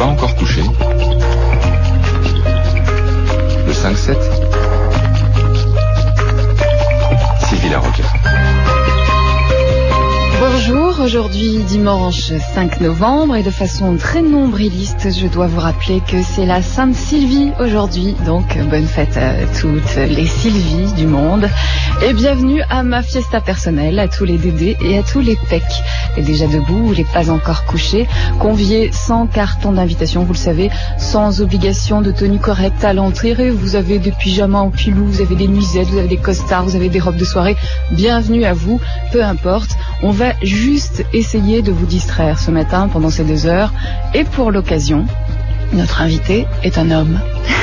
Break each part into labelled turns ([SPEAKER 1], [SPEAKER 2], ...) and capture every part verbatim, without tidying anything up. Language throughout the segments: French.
[SPEAKER 1] pas encore couché. Le cinq sept. Sylvie Larocque.
[SPEAKER 2] Bonjour, aujourd'hui dimanche cinq novembre et de façon très nombriliste, je dois vous rappeler que c'est la Sainte Sylvie aujourd'hui, donc bonne fête à toutes les Sylvies du monde et bienvenue à ma fiesta personnelle, à tous les Dédés et à tous les Pecs, les déjà debout ou les pas encore couchés, conviés sans carton d'invitation, vous le savez, sans obligation de tenue correcte à l'entrée, vous avez des pyjamas en pilou, vous avez des nuisettes, vous avez des costards, vous avez des robes de soirée, bienvenue à vous, peu importe, on va juste essayer de vous distraire ce matin pendant ces deux heures. Et pour l'occasion, notre invité est un homme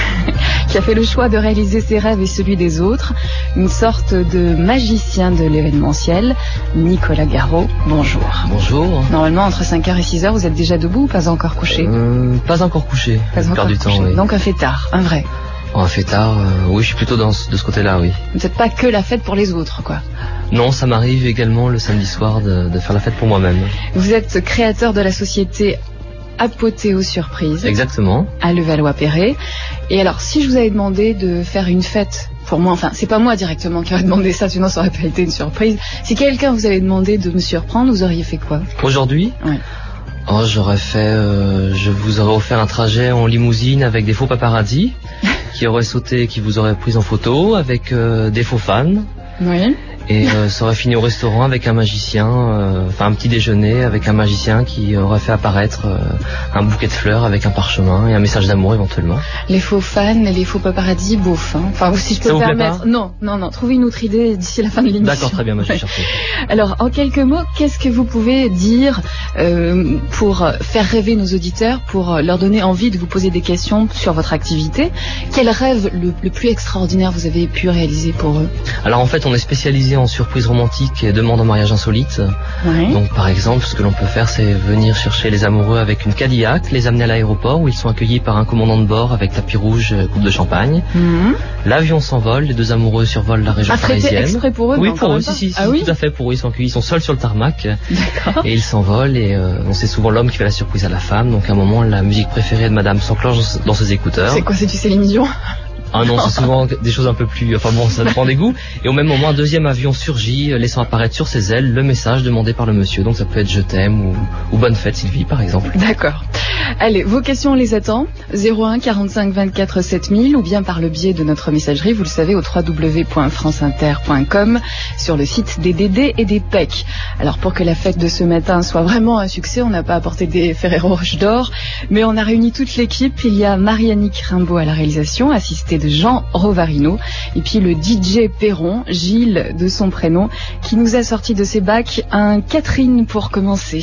[SPEAKER 2] qui a fait le choix de réaliser ses rêves et celui des autres, une sorte de magicien de l'événementiel, Nicolas Garot. Bonjour.
[SPEAKER 3] Bonjour.
[SPEAKER 2] Normalement, entre cinq heures et six heures, vous êtes déjà debout ou pas encore couché?
[SPEAKER 3] euh, Pas encore couché.
[SPEAKER 2] Pas encore
[SPEAKER 3] du
[SPEAKER 2] couché.
[SPEAKER 3] Temps, oui.
[SPEAKER 2] Donc un fêtard, un vrai.
[SPEAKER 3] Oh, un fêtard, euh, oui, je suis plutôt dans, de ce côté-là, oui.
[SPEAKER 2] Vous n'êtes pas que la fête pour les autres, quoi.
[SPEAKER 3] Non, ça m'arrive également le samedi soir de, de faire la fête pour moi-même.
[SPEAKER 2] Vous êtes créateur de la société Apothéo Surprise.
[SPEAKER 3] Exactement.
[SPEAKER 2] À Levallois-Perret. Et alors, si je vous avais demandé de faire une fête pour moi, enfin, c'est pas moi directement qui aurais demandé ça, sinon ça aurait pas été une surprise. Si quelqu'un vous avait demandé de me surprendre, vous auriez fait quoi?
[SPEAKER 3] Aujourd'hui?
[SPEAKER 2] Oui.
[SPEAKER 3] Oh, j'aurais fait, euh, je vous aurais offert un trajet en limousine avec des faux paparazzi qui auraient sauté, qui vous auraient pris en photo avec euh, des faux fans.
[SPEAKER 2] Oui.
[SPEAKER 3] Et euh, ça aurait fini au restaurant avec un magicien, euh, enfin un petit déjeuner avec un magicien qui aurait fait apparaître euh, un bouquet de fleurs avec un parchemin et un message d'amour éventuellement.
[SPEAKER 2] Les faux fans et les faux paparazzi, bof. Hein. Enfin, si je peux
[SPEAKER 3] ça
[SPEAKER 2] me
[SPEAKER 3] vous
[SPEAKER 2] permettre.
[SPEAKER 3] Plaît pas
[SPEAKER 2] non, non, non. Trouvez une autre idée d'ici la fin de l'émission.
[SPEAKER 3] D'accord, très bien, moi je vais chercher.
[SPEAKER 2] Alors, en quelques mots, qu'est-ce que vous pouvez dire euh, pour faire rêver nos auditeurs, pour leur donner envie de vous poser des questions sur votre activité? Quel rêve le, le plus extraordinaire vous avez pu réaliser pour eux?
[SPEAKER 3] Alors en fait, on est spécialisé en surprises romantiques et demandes en mariage insolite.
[SPEAKER 2] Oui.
[SPEAKER 3] Donc par exemple, ce que l'on peut faire, c'est venir chercher les amoureux avec une Cadillac, les amener à l'aéroport où ils sont accueillis par un commandant de bord avec tapis rouge, coupe de champagne.
[SPEAKER 2] Mmh.
[SPEAKER 3] L'avion s'envole, les deux amoureux survolent la région
[SPEAKER 2] Affrété
[SPEAKER 3] parisienne.
[SPEAKER 2] Exprès pour eux?
[SPEAKER 3] Oui, pour eux, si, si,
[SPEAKER 2] ah
[SPEAKER 3] si
[SPEAKER 2] oui
[SPEAKER 3] tout à fait pour eux. Ils sont accueillis, ils sont seuls sur le tarmac.
[SPEAKER 2] D'accord.
[SPEAKER 3] Et ils s'envolent et euh, on sait souvent l'homme qui fait la surprise à la femme. Donc à un moment, la musique préférée de madame s'enclenche dans ses écouteurs.
[SPEAKER 2] C'est quoi, c'est du Céline Dion?
[SPEAKER 3] Ah non, c'est souvent des choses un peu plus... Enfin bon, ça dépend des goûts. Et au même moment, un deuxième avion surgit, laissant apparaître sur ses ailes le message demandé par le monsieur. Donc ça peut être « Je t'aime » ou, ou « Bonne fête Sylvie » par exemple.
[SPEAKER 2] D'accord. Allez, vos questions, on les attend. zéro un quarante-cinq vingt-quatre sept mille ou bien par le biais de notre messagerie, vous le savez, au w w w point france inter point com sur le site des Dédés et des Pecs. Alors pour que la fête de ce matin soit vraiment un succès, on n'a pas apporté des Ferrero Rocher d'or, mais on a réuni toute l'équipe. Il y a Mariannick Rimbaud à la réalisation, assistée de Jean Rovarino, et puis le D J Perron, Gilles de son prénom, qui nous a sorti de ses bacs un Catherine pour commencer.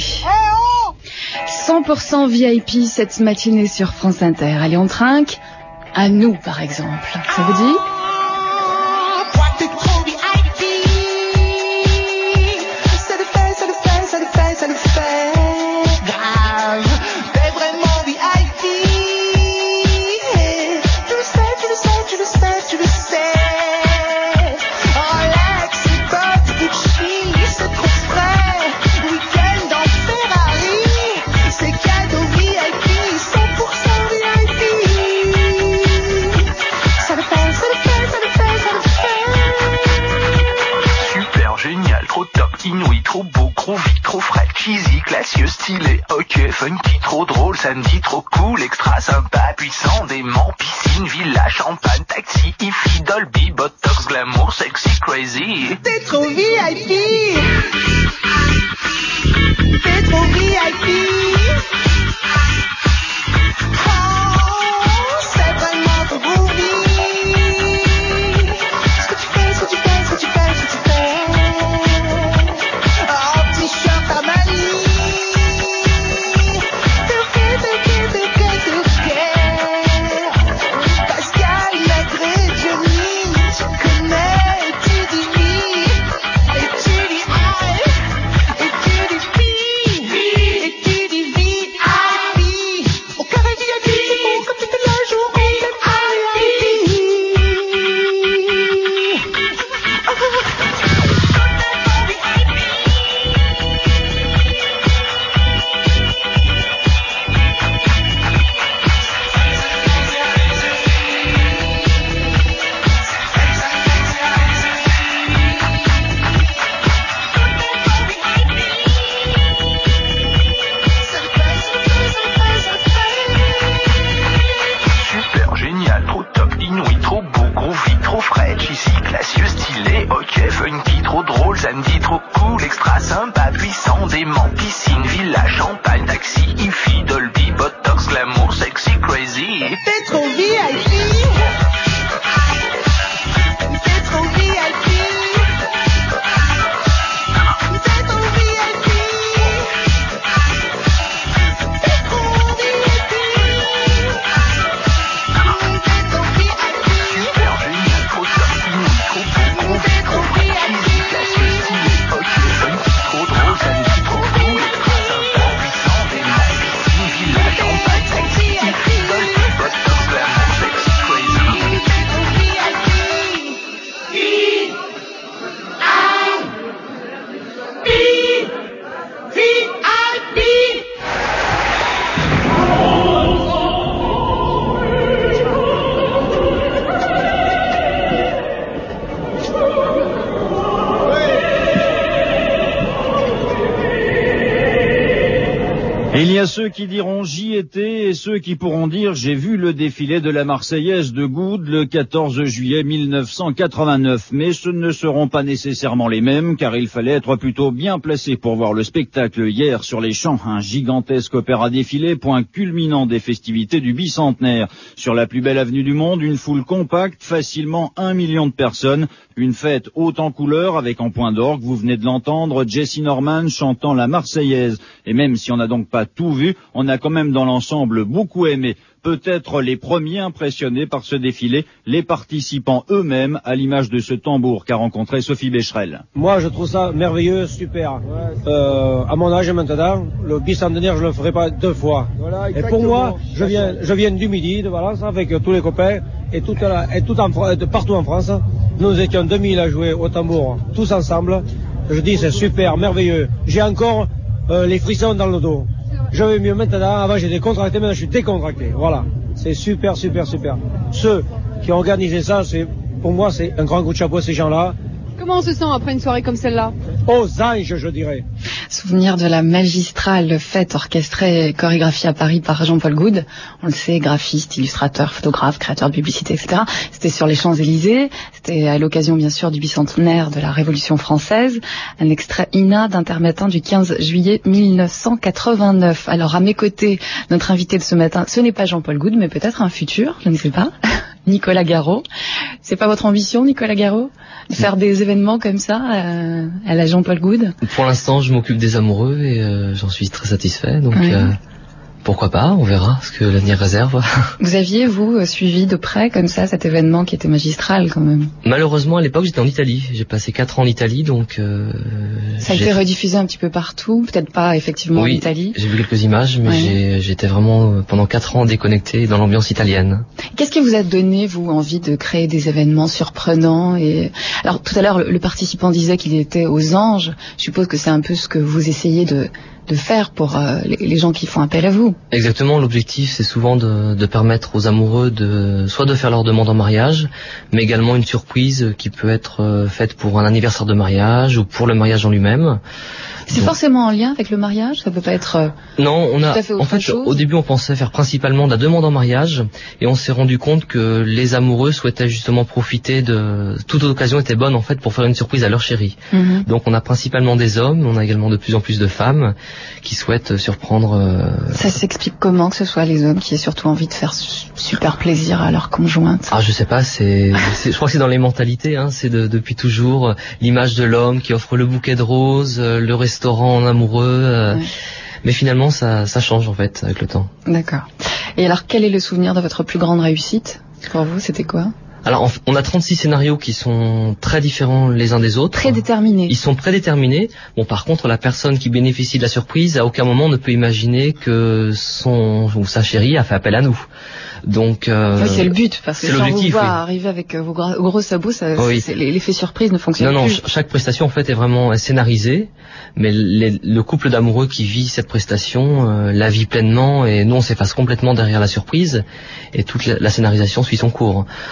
[SPEAKER 2] cent pour cent V I P cette matinée sur France Inter. Allez, on trinque à nous, par exemple. Ça vous dit?
[SPEAKER 4] Inouï, trop beau, groovy, trop frais, cheesy, classieux, stylé, ok, funky, trop drôle, samedi, trop cool, extra sympa, puissant, dément, piscine, villa, champagne, taxi, hi-fi, Dolby, botox, glamour, sexy, crazy.
[SPEAKER 5] T'es trop V I P. T'es trop V I P. Oh, c'est vraiment trop groovy. Ce que tu fais, ce que tu fais, ce que tu fais, ce que tu fais.
[SPEAKER 4] samedi trop cool, extra sympa, puissant, dément, piscine, villa, champagne, taxi, hi-fi, Dolby, Botox, glamour, sexy, crazy.
[SPEAKER 5] C'est trop V I P. C'est trop V I P. C'est trop V I P. C'est trop V I P. C'est trop V I P.
[SPEAKER 4] Super génial, trop top, inouï, trop beau, gros,
[SPEAKER 5] C'est trop V I
[SPEAKER 4] cheesy, classieux, stylé, ok, funky, trop drôle, samedi trop cool, extra sympa, puissant, dément, piscine, villa, champagne, taxi, hi-fi, Dolby, Botox, glamour, sexy, crazy.
[SPEAKER 5] C'est trop V I P. V I P.
[SPEAKER 6] Il y a ceux qui diront j'y étais et ceux qui pourront dire j'ai vu le défilé de la Marseillaise de Goudes le quatorze juillet mille neuf cent quatre-vingt-neuf. Mais ce ne seront pas nécessairement les mêmes car il fallait être plutôt bien placé pour voir le spectacle hier sur les champs. Un gigantesque opéra défilé, point culminant des festivités du bicentenaire. Sur la plus belle avenue du monde, une foule compacte, facilement un million de personnes. Une fête haute en couleurs avec en point d'orgue, vous venez de l'entendre, Jesse Norman chantant la Marseillaise. Et même si on n'a donc pas tout vu, on a quand même dans l'ensemble beaucoup aimé. Peut-être les premiers impressionnés par ce défilé, les participants eux-mêmes, à l'image de ce tambour qu'a rencontré Sophie Becherel.
[SPEAKER 7] Moi, je trouve ça merveilleux, super. Euh, à mon âge maintenant, le bicentenaire, je le ferai pas deux fois. Voilà, et pour moi, je viens, je viens du Midi, de Valence, avec tous les copains, et, toute la, et tout en, partout en France. Nous étions deux mille à jouer au tambour, tous ensemble. Je dis, c'est super, merveilleux. J'ai encore euh, les frissons dans le dos. Je vais mieux maintenant. Avant, j'étais contracté, maintenant, je suis décontracté. Voilà. C'est super, super, super. Ceux qui ont organisé ça, c'est, pour moi, c'est un grand coup de chapeau à ces gens-là.
[SPEAKER 8] Comment on se sent après une soirée comme celle-là?
[SPEAKER 7] Aux anges, je dirais.
[SPEAKER 2] Souvenir de la magistrale fête orchestrée et chorégraphiée à Paris par Jean-Paul Goude. On le sait, graphiste, illustrateur, photographe, créateur de publicité, et cetera. C'était sur les Champs-Élysées. C'était à l'occasion, bien sûr, du bicentenaire de la Révolution française. Un extrait I N A d'intermittent du quinze juillet mille neuf cent quatre-vingt-neuf. Alors, à mes côtés, notre invité de ce matin, ce n'est pas Jean-Paul Goude, mais peut-être un futur, je ne sais pas. Nicolas Garot. C'est pas votre ambition, Nicolas Garot, de faire des événements comme ça euh, à la Jean-Paul Goude?
[SPEAKER 3] Pour l'instant, je m'occupe des amoureux et euh, j'en suis très satisfait. Donc, oui. euh, pourquoi pas, on verra ce que l'avenir réserve.
[SPEAKER 2] Vous aviez, vous, suivi de près comme ça cet événement qui était magistral quand même?
[SPEAKER 3] Malheureusement, à l'époque, j'étais en Italie. J'ai passé quatre ans en Italie, donc... Euh,
[SPEAKER 2] ça a été rediffusé un petit peu partout, peut-être pas effectivement
[SPEAKER 3] oui,
[SPEAKER 2] en Italie.
[SPEAKER 3] J'ai vu quelques images, mais ouais. j'ai, j'étais vraiment pendant quatre ans déconnecté dans l'ambiance italienne.
[SPEAKER 2] Qu'est-ce qui vous a donné, vous, envie de créer des événements surprenants et... Alors, tout à l'heure, le, le participant disait qu'il était aux anges. Je suppose que c'est un peu ce que vous essayez de... de faire pour euh, les, les gens qui font appel à vous.
[SPEAKER 3] Exactement, l'objectif c'est souvent de, de permettre aux amoureux de soit de faire leur demande en mariage, mais également une surprise qui peut être euh, faite pour un anniversaire de mariage ou pour le mariage en lui-même.
[SPEAKER 2] C'est Donc, forcément en lien avec le mariage? Ça peut pas être euh,
[SPEAKER 3] non, on a,
[SPEAKER 2] tout à fait autre
[SPEAKER 3] en fait,
[SPEAKER 2] chose.
[SPEAKER 3] Au début on pensait faire principalement de la demande en mariage et on s'est rendu compte que les amoureux souhaitaient justement profiter de... Toute occasion était bonne en fait pour faire une surprise à leur chéri. Mm-hmm. Donc on a principalement des hommes, on a également de plus en plus de femmes qui souhaitent surprendre... Euh...
[SPEAKER 2] Ça s'explique comment que ce soit les hommes qui aient surtout envie de faire super plaisir à leur conjointe?
[SPEAKER 3] Ah je sais pas, c'est, c'est je crois que c'est dans les mentalités, hein, c'est de, depuis toujours l'image de l'homme qui offre le bouquet de roses, le restaurant en amoureux, euh, ouais. Mais finalement ça, ça change en fait avec le temps.
[SPEAKER 2] D'accord. Et alors quel est le souvenir de votre plus grande réussite? Pour vous, c'était quoi?
[SPEAKER 3] Alors, on a trente-six scénarios qui sont très différents les uns des autres.
[SPEAKER 2] Prédéterminés.
[SPEAKER 3] Ils sont prédéterminés. Bon, par contre, la personne qui bénéficie de la surprise, à aucun moment ne peut imaginer que son ou sa chérie a fait appel à nous. Donc, euh,
[SPEAKER 2] oui, c'est le but, parce que
[SPEAKER 3] c'est
[SPEAKER 2] quand
[SPEAKER 3] l'objectif,
[SPEAKER 2] vous voit
[SPEAKER 3] oui.
[SPEAKER 2] arriver avec vos gros, gros sabots, ça,
[SPEAKER 3] oui.
[SPEAKER 2] c'est, l'effet surprise ne fonctionne
[SPEAKER 3] non,
[SPEAKER 2] plus.
[SPEAKER 3] Non, chaque prestation en fait est vraiment scénarisée, mais les, le couple d'amoureux qui vit cette prestation euh, la vit pleinement et nous on s'efface complètement derrière la surprise et toute la, la scénarisation suit son cours. Donc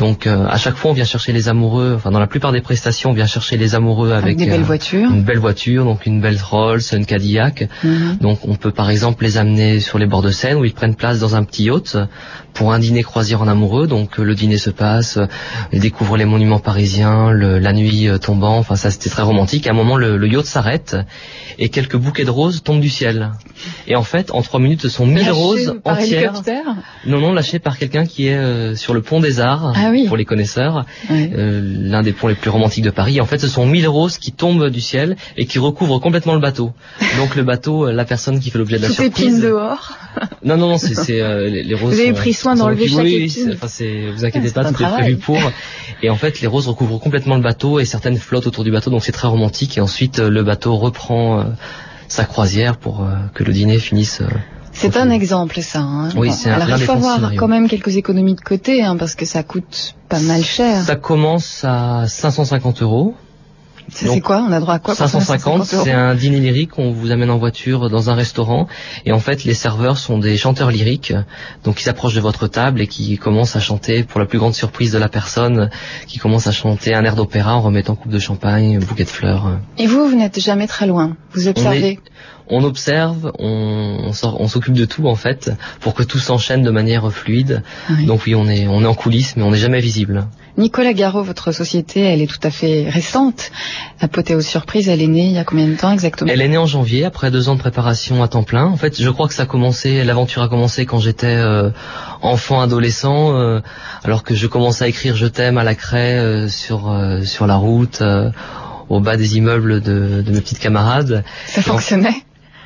[SPEAKER 3] Donc euh, à chaque fois on vient chercher les amoureux, enfin dans la plupart des prestations on vient chercher les amoureux avec,
[SPEAKER 2] avec des belles
[SPEAKER 3] euh,
[SPEAKER 2] voitures.
[SPEAKER 3] Une belle voiture, donc une belle Rolls, une Cadillac. Mm-hmm. Donc on peut par exemple les amener sur les bords de Seine où ils prennent place dans un petit yacht pour un dîner croisière en amoureux. Donc le dîner se passe, ils découvrent les monuments parisiens, le, la nuit tombant, enfin ça c'était très romantique. À un moment le, le yacht s'arrête et quelques bouquets de roses tombent du ciel. Et en fait en trois minutes ce sont mille roses
[SPEAKER 2] par
[SPEAKER 3] entières.
[SPEAKER 2] Hélicoptère.
[SPEAKER 3] Non non, lâchées par quelqu'un qui est euh, sur le pont des Arts,
[SPEAKER 2] ah, oui.
[SPEAKER 3] pour les connaisseurs,
[SPEAKER 2] oui.
[SPEAKER 3] euh, l'un des ponts les plus romantiques de Paris. Et en fait ce sont mille roses qui tombent du ciel et qui recouvrent complètement le bateau. Donc le bateau, la personne qui fait l'objet de la
[SPEAKER 2] Tout
[SPEAKER 3] surprise.
[SPEAKER 2] épine dehors.
[SPEAKER 3] Non non non, c'est, c'est euh, les, les roses.
[SPEAKER 2] Vous avez
[SPEAKER 3] sont,
[SPEAKER 2] pris soin d'enlever chaque
[SPEAKER 3] oui,
[SPEAKER 2] épine.
[SPEAKER 3] Enfin c'est, vous inquiétez
[SPEAKER 2] ah,
[SPEAKER 3] pas, tout est prévu pour. Et en fait les roses recouvrent complètement le bateau et certaines flottent autour du bateau, donc c'est très romantique. Et ensuite le bateau reprend euh, sa croisière pour euh, que le dîner finisse. Euh,
[SPEAKER 2] C'est un exemple, ça. Hein.
[SPEAKER 3] Oui,
[SPEAKER 2] bon,
[SPEAKER 3] c'est un,
[SPEAKER 2] alors, il faut avoir
[SPEAKER 3] scénarios.
[SPEAKER 2] quand même quelques économies de côté, hein, parce que ça coûte pas mal cher.
[SPEAKER 3] Ça commence à cinq cent cinquante euros.
[SPEAKER 2] Ça, c'est quoi? On a droit à quoi?
[SPEAKER 3] cinq cent cinquante, c'est un dîner lyrique. On vous amène en voiture dans un restaurant. Et en fait, les serveurs sont des chanteurs lyriques. Donc, ils s'approchent de votre table et qui commencent à chanter, pour la plus grande surprise de la personne, qui commence à chanter un air d'opéra en remettant coupe de champagne, un bouquet de fleurs.
[SPEAKER 2] Et vous, vous n'êtes jamais très loin. Vous observez?
[SPEAKER 3] On observe, on, on, sort, on s'occupe de tout en fait, pour que tout s'enchaîne de manière fluide. Oui. Donc oui, on est, on est en coulisses, mais on n'est jamais visible.
[SPEAKER 2] Nicolas Garot, votre société, elle est tout à fait récente. Apothéose Surprise, elle est née il y a combien de temps exactement?
[SPEAKER 3] Elle est née en janvier, après deux ans de préparation à temps plein. En fait, je crois que ça a commencé, l'aventure a commencé quand j'étais euh, enfant, adolescent, euh, alors que je commençais à écrire Je t'aime à la craie euh, sur, euh, sur la route, euh, au bas des immeubles de, de mes petites camarades.
[SPEAKER 2] Ça fonctionnait?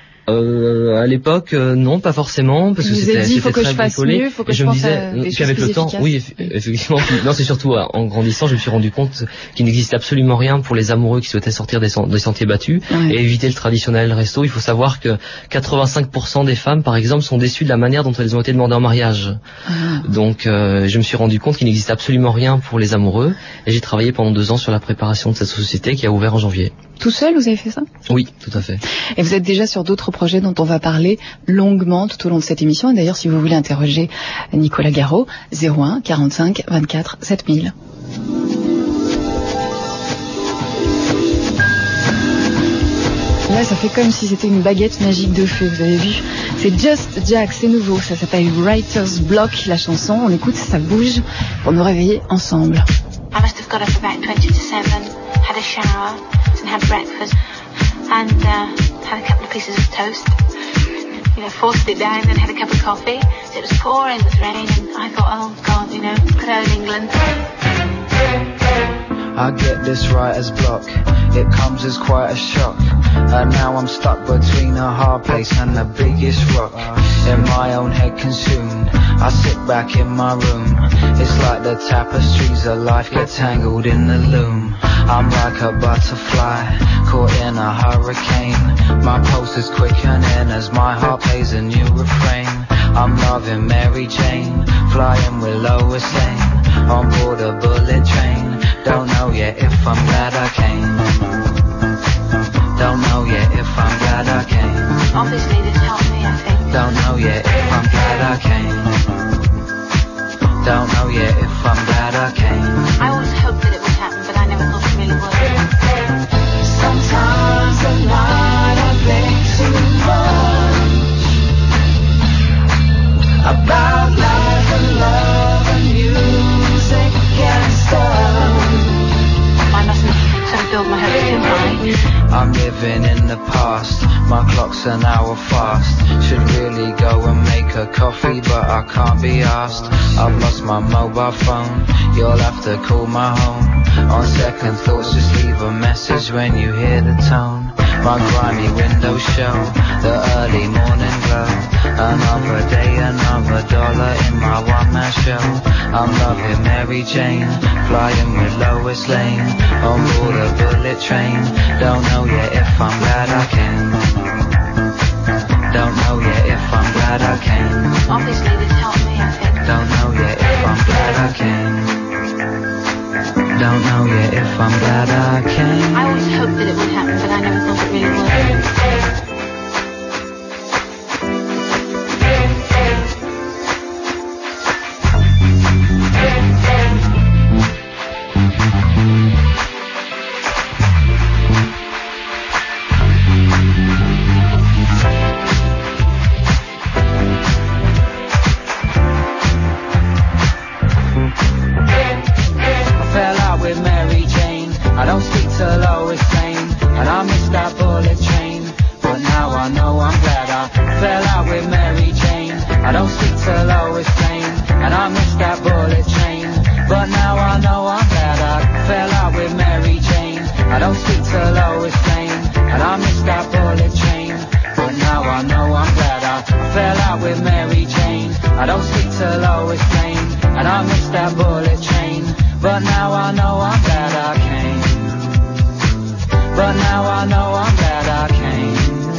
[SPEAKER 3] Euh, à l'époque, euh, non, pas forcément, parce que
[SPEAKER 2] vous
[SPEAKER 3] c'était,
[SPEAKER 2] dit,
[SPEAKER 3] c'était
[SPEAKER 2] faut que
[SPEAKER 3] très
[SPEAKER 2] je fasse
[SPEAKER 3] bricolé.
[SPEAKER 2] Mieux, faut que
[SPEAKER 3] et
[SPEAKER 2] je,
[SPEAKER 3] je me
[SPEAKER 2] pense
[SPEAKER 3] disais,
[SPEAKER 2] à des
[SPEAKER 3] puis avec le temps,
[SPEAKER 2] efficaces.
[SPEAKER 3] oui, effectivement. Non, c'est surtout en grandissant, je me suis rendu compte qu'il n'existe absolument rien pour les amoureux qui souhaitaient sortir des, des sentiers battus ouais. et éviter le traditionnel resto. Il faut savoir que quatre-vingt-cinq pour cent des femmes, par exemple, sont déçues de la manière dont elles ont été demandées en mariage. Ah. Donc, euh, je me suis rendu compte qu'il n'existe absolument rien pour les amoureux, et j'ai travaillé pendant deux ans sur la préparation de cette société qui a ouvert en janvier.
[SPEAKER 2] Tout seul, vous avez fait ça?
[SPEAKER 3] Oui, tout à fait.
[SPEAKER 2] Et vous êtes déjà sur d'autres projets dont on va parler longuement tout au long de cette émission. Et d'ailleurs, si vous voulez interroger Nicolas Garot, zéro un quarante-cinq vingt-quatre sept mille. Là, ça fait comme si c'était une baguette magique de feu, vous avez vu? C'est Just Jack, c'est nouveau, ça s'appelle Writer's Block, la chanson. On écoute, ça bouge pour nous réveiller ensemble.
[SPEAKER 9] I must have got up about twenty to seven, had a shower and had breakfast and uh, had a couple of pieces of toast. You know, forced it down and had a cup of coffee. It was pouring with rain and I thought, oh God, you know, good old England.
[SPEAKER 10] I get this writer's block, it comes as quite a shock. And now I'm stuck between a hard place and the biggest rock. In my own head consumed, I sit back in my room. It's like the tapestries of life get tangled in the loom. I'm like a butterfly, caught in a hurricane. My pulse is quickening as my heart plays a new refrain. I'm loving Mary Jane, flying with Lois Lane, on board a bullet train. Don't know yet if I'm glad I came. Don't know yet if I'm glad I came.
[SPEAKER 9] Obviously this helped me, I think.
[SPEAKER 10] Don't know yet if I'm glad I came. Don't know yet if I'm glad I came.
[SPEAKER 9] I always hoped that it would happen, but I never thought it really would.
[SPEAKER 5] Sometimes at night I think too much about life and love and music and stuff.
[SPEAKER 9] I mustn't sort of build my hopes too high.
[SPEAKER 10] I'm living in the past, my clock's an hour fast. Should really go and make a coffee, but I can't be asked. I've lost my mobile phone, you'll have to call my home. On second thoughts, just leave a message when you hear the tone. My grimy windows show the early morning glow. Another day, another dollar in my one-man show. I'm loving Mary Jane, flying with Lois Lane, on board a bullet train. Don't know yet if I'm glad I came. Don't know yet if I'm glad I came.
[SPEAKER 9] Obviously this helped me, I think.
[SPEAKER 10] Don't know yet if I'm glad I came. Don't know yet if I'm glad I came.
[SPEAKER 9] I always hoped that it would happen, but I never thought it really would.
[SPEAKER 10] don't speak to Lois Lane, and I missed that bullet train. But now I know I'm glad I fell out with Mary Jane. I don't speak to Lois Lane, and I missed that bullet train. But now I know I'm glad I fell out with Mary Jane. I don't speak to Lois Lane, and I missed that bullet train. But now I know I'm glad I came. But now I know I'm glad I came.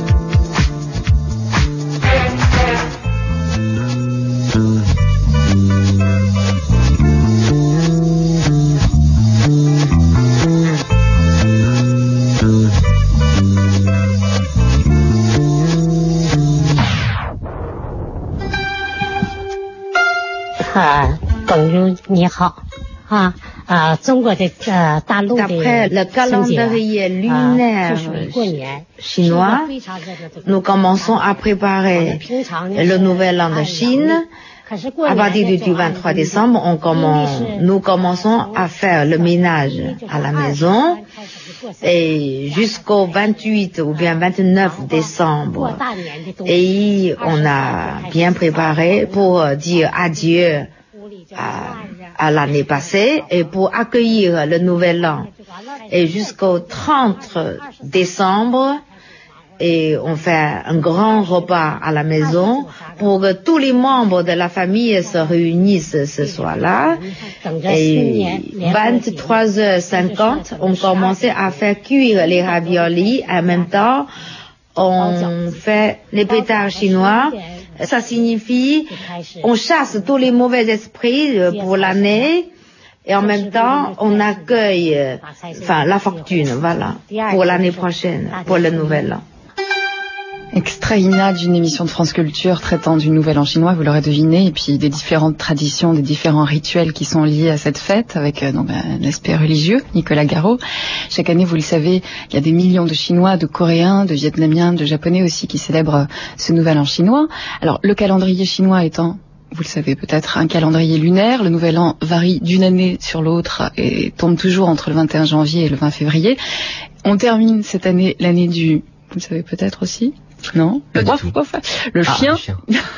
[SPEAKER 11] D'après le calendrier lunaire chinois, nous commençons à préparer le nouvel an de Chine. À partir du vingt-trois décembre, on commence, nous commençons à faire le ménage à la maison et jusqu'au vingt-huit ou bien vingt-neuf décembre. Et on a bien préparé pour dire adieu à, à l'année passée et pour accueillir le nouvel an. Et jusqu'au trente décembre, et on fait un grand repas à la maison pour que tous les membres de la famille se réunissent ce soir-là. Et vingt-trois heures cinquante, on commençait à faire cuire les raviolis. En même temps, on fait les pétards chinois. Ça signifie on chasse tous les mauvais esprits pour l'année. Et en même temps, on accueille, enfin, la fortune, voilà, pour l'année prochaine, pour le nouvel an.
[SPEAKER 2] Extrait Ina d'une émission de France Culture traitant du Nouvel An chinois, vous l'aurez deviné, et puis des différentes traditions, des différents rituels qui sont liés à cette fête, avec euh, donc, un aspect religieux, Nicolas Garot. Chaque année, vous le savez, il y a des millions de Chinois, de Coréens, de Vietnamiens, de Japonais aussi qui célèbrent ce Nouvel An chinois. Alors, le calendrier chinois étant, vous le savez peut-être, un calendrier lunaire, le Nouvel An varie d'une année sur l'autre et tombe toujours entre le vingt et un janvier et le vingt février. On termine cette année l'année du, vous le savez peut-être aussi, non,
[SPEAKER 3] pas
[SPEAKER 2] le,
[SPEAKER 3] du tout.
[SPEAKER 2] le
[SPEAKER 3] ah,
[SPEAKER 2] chien.
[SPEAKER 3] Le chien.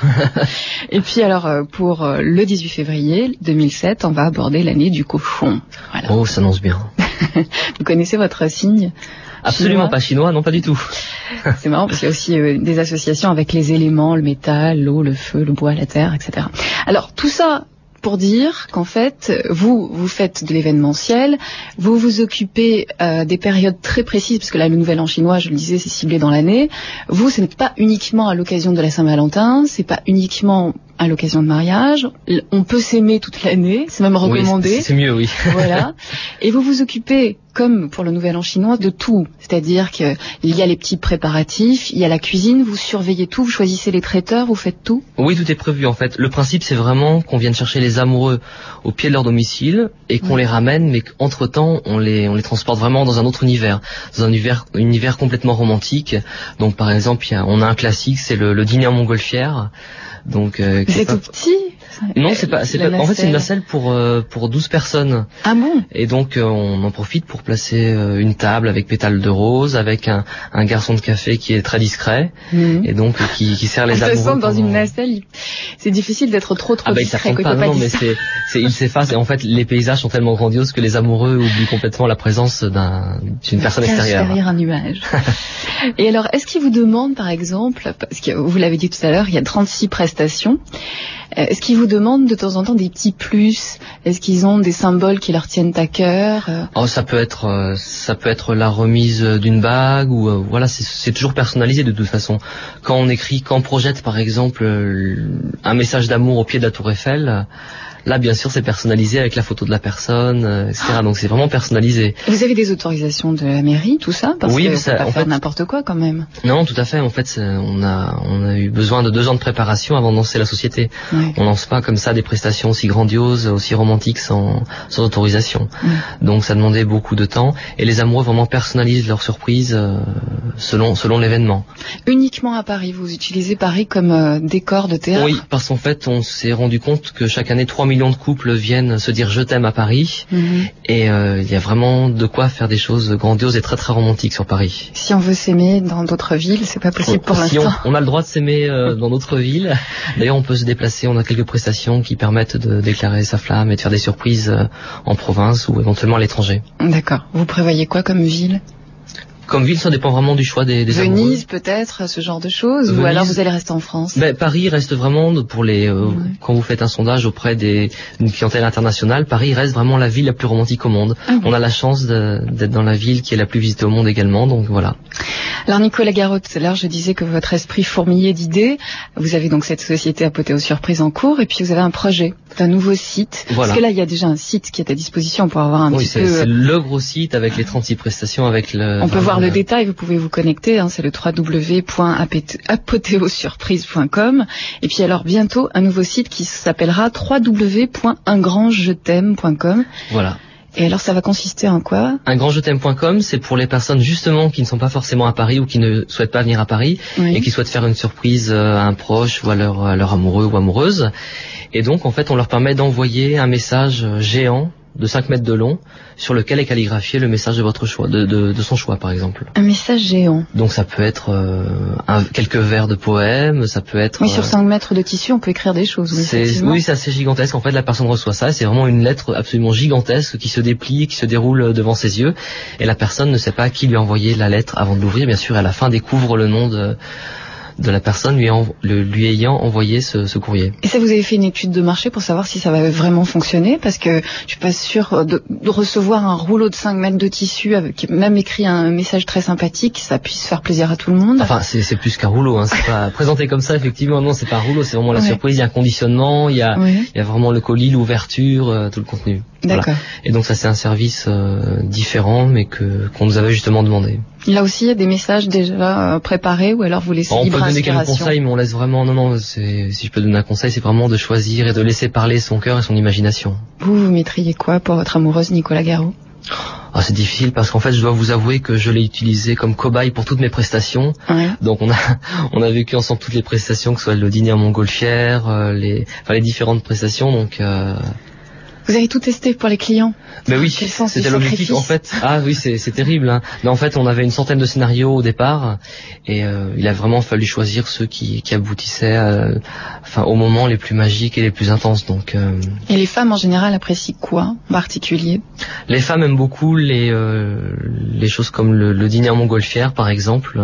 [SPEAKER 2] Et puis alors pour le dix-huit février deux mille sept, on va aborder l'année du cochon. Voilà.
[SPEAKER 3] Oh, ça annonce bien.
[SPEAKER 2] Vous connaissez votre signe?
[SPEAKER 3] Absolument chinois? Pas chinois, non, pas du tout.
[SPEAKER 2] C'est marrant parce qu'il y a aussi euh, des associations avec les éléments, le métal, l'eau, le feu, le bois, la terre, et cetera. Alors tout ça pour dire qu'en fait, vous, vous faites de l'événementiel, vous vous occupez euh, des périodes très précises, parce que là, le Nouvel An chinois, je le disais, c'est ciblé dans l'année. Vous, ce n'est pas uniquement à l'occasion de la Saint-Valentin, c'est pas uniquement à l'occasion de mariage. On peut s'aimer toute l'année, c'est même recommandé.
[SPEAKER 3] Oui, c'est mieux, oui.
[SPEAKER 2] Voilà. Et vous vous occupez, comme pour le Nouvel An chinois, de tout. C'est-à-dire qu'il y a les petits préparatifs, il y a la cuisine, vous surveillez tout, vous choisissez les traiteurs, vous faites tout.
[SPEAKER 3] Oui, tout est prévu en fait. Le principe, c'est vraiment qu'on vienne chercher les amoureux au pied de leur domicile et qu'on oui. les ramène, mais qu'entre-temps, on les, on les transporte vraiment dans un autre univers, dans un univers, un univers complètement romantique. Donc par exemple, il y a, on a un classique, c'est le, le dîner en montgolfière. Donc, euh,
[SPEAKER 2] c'est tout
[SPEAKER 3] pas...
[SPEAKER 2] petit.
[SPEAKER 3] Non, c'est pas. C'est pas... En fait, c'est une nacelle pour euh, pour douze personnes.
[SPEAKER 2] Ah bon?
[SPEAKER 3] Et donc, euh, on en profite pour placer euh, une table avec pétales de rose, avec un, un garçon de café qui est très discret, mmh. et donc qui, qui sert les amoureux.
[SPEAKER 2] De toute façon, dans
[SPEAKER 3] pendant...
[SPEAKER 2] une nacelle, c'est difficile d'être trop trop
[SPEAKER 3] ah bah,
[SPEAKER 2] discret.
[SPEAKER 3] Il pas, non, mais c'est, c'est, il s'efface. Et en fait, les paysages sont tellement grandioses que les amoureux oublient complètement la présence d'un, d'une personne extérieure.
[SPEAKER 2] Derrière un nuage. Et alors, est-ce qu'ils vous demandent, par exemple, parce que vous l'avez dit tout à l'heure, il y a trente-six prestations. Est-ce qu'ils vous demandent de temps en temps des petits plus? Est-ce qu'ils ont des symboles qui leur tiennent à cœur?
[SPEAKER 3] Oh, ça peut être, euh, ça peut être la remise d'une bague ou euh, voilà, c'est, c'est toujours personnalisé de toute façon. Quand on écrit, quand on projette par exemple euh, un message d'amour au pied de la Tour Eiffel. Là, bien sûr, c'est personnalisé avec la photo de la personne, euh, et cetera. Donc, c'est vraiment personnalisé.
[SPEAKER 2] Vous avez des autorisations de la mairie, tout ça? Parce
[SPEAKER 3] oui,
[SPEAKER 2] que
[SPEAKER 3] mais
[SPEAKER 2] ça,
[SPEAKER 3] ça,
[SPEAKER 2] pas
[SPEAKER 3] en
[SPEAKER 2] faire
[SPEAKER 3] fait,
[SPEAKER 2] n'importe quoi, quand même.
[SPEAKER 3] Non, tout à fait. En fait, on a, on a eu besoin de deux ans de préparation avant de lancer la société. Oui. On lance pas comme ça des prestations aussi grandioses, aussi romantiques sans, sans autorisation. Oui. Donc, ça demandait beaucoup de temps. Et les amoureux vraiment personnalisent leur surprise euh, selon, selon l'événement.
[SPEAKER 2] Uniquement à Paris, vous utilisez Paris comme euh, décor de théâtre?
[SPEAKER 3] Oui, parce qu'en fait, on s'est rendu compte que chaque année, trois millions millions de couples viennent se dire je t'aime à Paris. Mmh. Et euh, il y a vraiment de quoi faire des choses grandioses et très très romantiques sur Paris.
[SPEAKER 2] Si on veut s'aimer dans d'autres villes, c'est pas possible pour
[SPEAKER 3] si
[SPEAKER 2] l'instant.
[SPEAKER 3] On, on a le droit de s'aimer euh, dans d'autres villes. D'ailleurs, on peut se déplacer. On a quelques prestations qui permettent de déclarer sa flamme et de faire des surprises euh, en province ou éventuellement à l'étranger.
[SPEAKER 2] D'accord. Vous prévoyez quoi comme ville ?
[SPEAKER 3] Comme ville, ça dépend vraiment du choix des, des
[SPEAKER 2] Venise,
[SPEAKER 3] amoureux.
[SPEAKER 2] peut-être, ce genre de choses,
[SPEAKER 3] Venise,
[SPEAKER 2] ou alors vous allez rester en France?
[SPEAKER 3] Ben, Paris reste vraiment, pour les, euh, ouais. quand vous faites un sondage auprès des, d'une clientèle internationale, Paris reste vraiment la ville la plus romantique au monde. Ah, on a la chance de, d'être dans la ville qui est la plus visitée au monde également, donc voilà.
[SPEAKER 2] Alors Nicolas Garot, tout à l'heure je disais que votre esprit fourmillait d'idées. Vous avez donc cette société Apothéose Surprise en cours, et puis vous avez un projet d'un nouveau site. Voilà. Parce que là il y a déjà un site qui est à disposition pour avoir un
[SPEAKER 3] oui,
[SPEAKER 2] petit
[SPEAKER 3] c'est,
[SPEAKER 2] peu...
[SPEAKER 3] c'est le gros site avec les trente-six prestations, avec le...
[SPEAKER 2] On peut voir le détail, vous pouvez vous connecter, hein, c'est le w w w point apothéose surprise point com. Et puis alors bientôt un nouveau site qui s'appellera w w w point un grand je t'aime point com.
[SPEAKER 3] Voilà.
[SPEAKER 2] Et alors ça va consister en quoi?
[SPEAKER 3] un grand je t'aime point com, c'est pour les personnes justement qui ne sont pas forcément à Paris ou qui ne souhaitent pas venir à Paris, oui. et qui souhaitent faire une surprise à un proche ou à leur, à leur amoureux ou amoureuse. Et donc en fait on leur permet d'envoyer un message géant de cinq mètres de long, sur lequel est calligraphié le message de votre choix, de, de, de son choix par exemple.
[SPEAKER 2] Un message géant.
[SPEAKER 3] Donc ça peut être euh, un, quelques vers de poèmes, ça peut être...
[SPEAKER 2] Oui, sur cinq mètres de tissu, on peut écrire des choses. Oui,
[SPEAKER 3] c'est, oui, c'est assez gigantesque. En fait, la personne reçoit ça, et c'est vraiment une lettre absolument gigantesque qui se déplie, qui se déroule devant ses yeux, et la personne ne sait pas qui lui a envoyé la lettre avant de l'ouvrir. Bien sûr, à la fin, découvre le nom de... de la personne lui, en, le, lui ayant envoyé ce, ce courrier.
[SPEAKER 2] Et ça, vous avez fait une étude de marché pour savoir si ça va vraiment fonctionner? Parce que je suis pas sûre de, de recevoir un rouleau de cinq mètres de tissu avec même écrit un message très sympathique, ça puisse faire plaisir à tout le monde.
[SPEAKER 3] Enfin, c'est, c'est plus qu'un rouleau, hein. C'est pas présenté comme ça, effectivement. Non, c'est pas un rouleau, c'est vraiment la ouais. surprise. Il y a un conditionnement, il y a, oui. il y a vraiment le colis, l'ouverture, euh, tout le contenu.
[SPEAKER 2] D'accord.
[SPEAKER 3] Voilà. Et donc ça, c'est un service euh, différent, mais que qu'on nous avait justement demandé.
[SPEAKER 2] Là aussi, il y a des messages déjà euh, préparés, ou alors vous laissez
[SPEAKER 3] bon,
[SPEAKER 2] libre inspiration.
[SPEAKER 3] On peut donner quelques conseils, mais on laisse vraiment... Non, non, c'est, si je peux donner un conseil, c'est vraiment de choisir et de laisser parler son cœur et son imagination.
[SPEAKER 2] Vous, vous mettriez quoi pour votre amoureuse Nicolas Garot?
[SPEAKER 3] Ah, c'est difficile parce qu'en fait, je dois vous avouer que je l'ai utilisé comme cobaye pour toutes mes prestations. Ouais. Donc, on a on a vécu ensemble toutes les prestations, que ce soit le dîner à Montgolfière, euh, les enfin les différentes prestations. Donc... Euh...
[SPEAKER 2] Vous avez tout testé pour les clients?
[SPEAKER 3] Mais oui, c'était l'objectif en fait. Ah oui, c'est, c'est terrible. Hein. Mais en fait, on avait une centaine de scénarios au départ, et euh, il a vraiment fallu choisir ceux qui, qui aboutissaient, à, enfin, aux moments les plus magiques et les plus intenses. Donc. Euh...
[SPEAKER 2] Et les femmes en général apprécient quoi en particulier?
[SPEAKER 3] Les femmes aiment beaucoup les euh, les choses comme le, le dîner en Montgolfière, par exemple,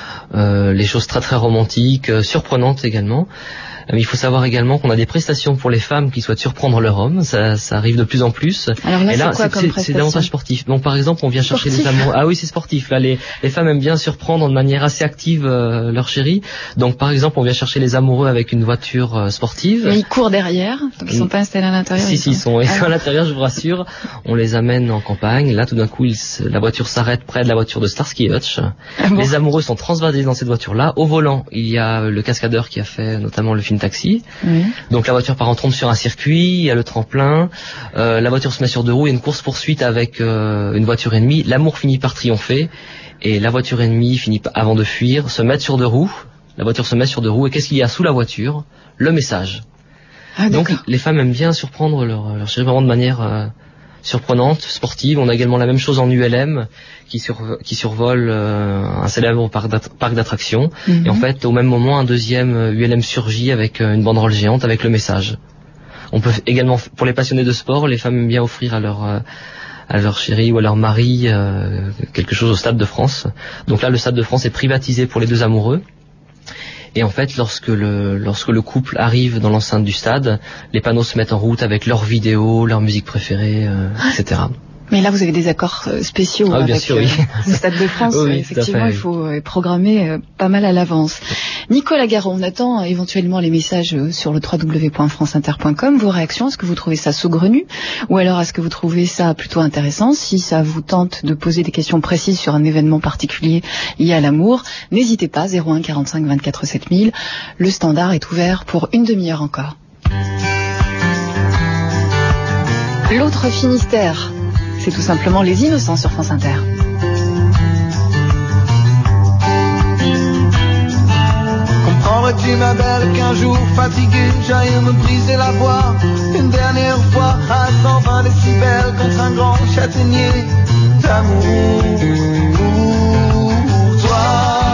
[SPEAKER 3] euh, les choses très très romantiques, euh, surprenantes également. Mais il faut savoir également qu'on a des prestations pour les femmes qui souhaitent surprendre leur homme. Ça, ça arrive de plus en plus.
[SPEAKER 2] Alors là,
[SPEAKER 3] et là,
[SPEAKER 2] c'est, quoi
[SPEAKER 3] c'est,
[SPEAKER 2] comme
[SPEAKER 3] c'est, c'est davantage sportif. Donc, par exemple, on vient chercher sportif. des amoureux. Ah oui, c'est sportif. Là, les, les femmes aiment bien surprendre de manière assez active euh, leur chéri. Donc, par exemple, on vient chercher les amoureux avec une voiture euh, sportive.
[SPEAKER 2] Mais ils courent derrière. Donc, ils sont pas installés à l'intérieur.
[SPEAKER 3] Si, ils si, ils sont, ils sont à l'intérieur. Je vous rassure. On les amène en campagne. Là, tout d'un coup, ils, la voiture s'arrête près de la voiture de Starsky Hutch. Ah bon? Les amoureux sont transvasés dans cette voiture-là. Au volant, il y a le cascadeur qui a fait notamment le film Taxi. Oui. Donc la voiture part en trompe sur un circuit, il y a le tremplin, euh, la voiture se met sur deux roues, il y a une course-poursuite avec euh, une voiture ennemie, l'amour finit par triompher, et la voiture ennemie finit avant de fuir, se met sur deux roues, la voiture se met sur deux roues, et qu'est-ce qu'il y a sous la voiture? Le message.
[SPEAKER 2] Ah,
[SPEAKER 3] donc les femmes aiment bien surprendre leur, leur chéri vraiment de manière euh, surprenante, sportive. On a également la même chose en U L M qui, sur, qui survole euh, un célèbre parc, parc d'attractions. Mm-hmm. Et en fait, au même moment, un deuxième U L M surgit avec une banderole géante avec le message. On peut également, pour les passionnés de sport, les femmes aiment bien offrir à leur euh, à leur chéri ou à leur mari euh, quelque chose au Stade de France. Donc là, le Stade de France est privatisé pour les deux amoureux. Et en fait, lorsque le, lorsque le couple arrive dans l'enceinte du stade, les panneaux se mettent en route avec leurs vidéos, leur musique préférée, euh, et cetera.
[SPEAKER 2] Mais là, vous avez des accords spéciaux
[SPEAKER 3] ah,
[SPEAKER 2] avec
[SPEAKER 3] bien sûr, oui.
[SPEAKER 2] euh, le Stade de France.
[SPEAKER 3] Oui,
[SPEAKER 2] effectivement,
[SPEAKER 3] fait,
[SPEAKER 2] il faut euh, programmer euh, pas mal à l'avance. Nicolas Garot, on attend euh, éventuellement les messages euh, sur le w w w point france inter point com. Vos réactions, est-ce que vous trouvez ça saugrenu? Ou alors est-ce que vous trouvez ça plutôt intéressant? Si ça vous tente de poser des questions précises sur un événement particulier lié à l'amour, n'hésitez pas, zéro un quarante-cinq vingt-quatre sept mille. Le standard est ouvert pour une demi-heure encore. L'autre Finistère, c'est tout simplement Les Innocents sur France Inter.
[SPEAKER 12] Comprendrais-tu nuit ma belle qu'un jour fatigué j'aille me briser la voix une dernière fois à cent vingt décibels contre un grand châtaignier d'amour pour toi.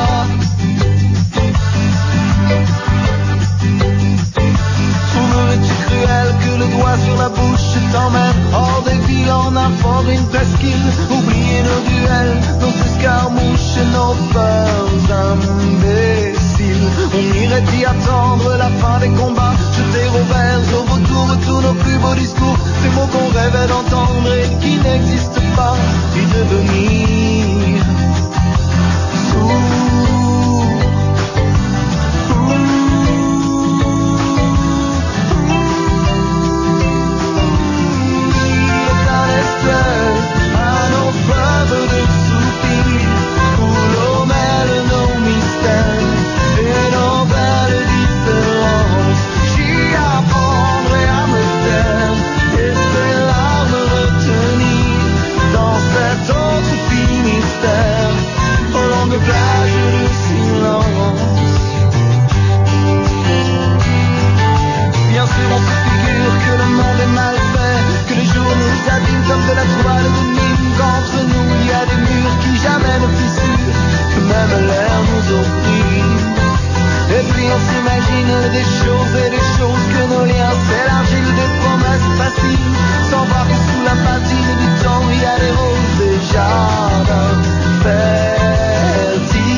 [SPEAKER 12] Trouverais-tu cruel que le doigt sur la bouche t'emmène hors des villes en un fort, une presqu'île, oublier nos duels, nos escarmouches et nos peurs imbéciles. On irait y attendre la fin des combats, jeter au vert, au retour tous nos plus beaux discours, ces mots qu'on rêvait d'entendre et qui n'existent pas, y devenir sourds. Comme de la toile de mine, qu'entre nous il y a des murs qui jamais ne fissurent, que même l'air nous opprime. Et puis on s'imagine des choses et des choses, que nos liens s'élargissent, des promesses faciles, sans voir que sous la patine du temps il y a des roses, des jardins fertiles.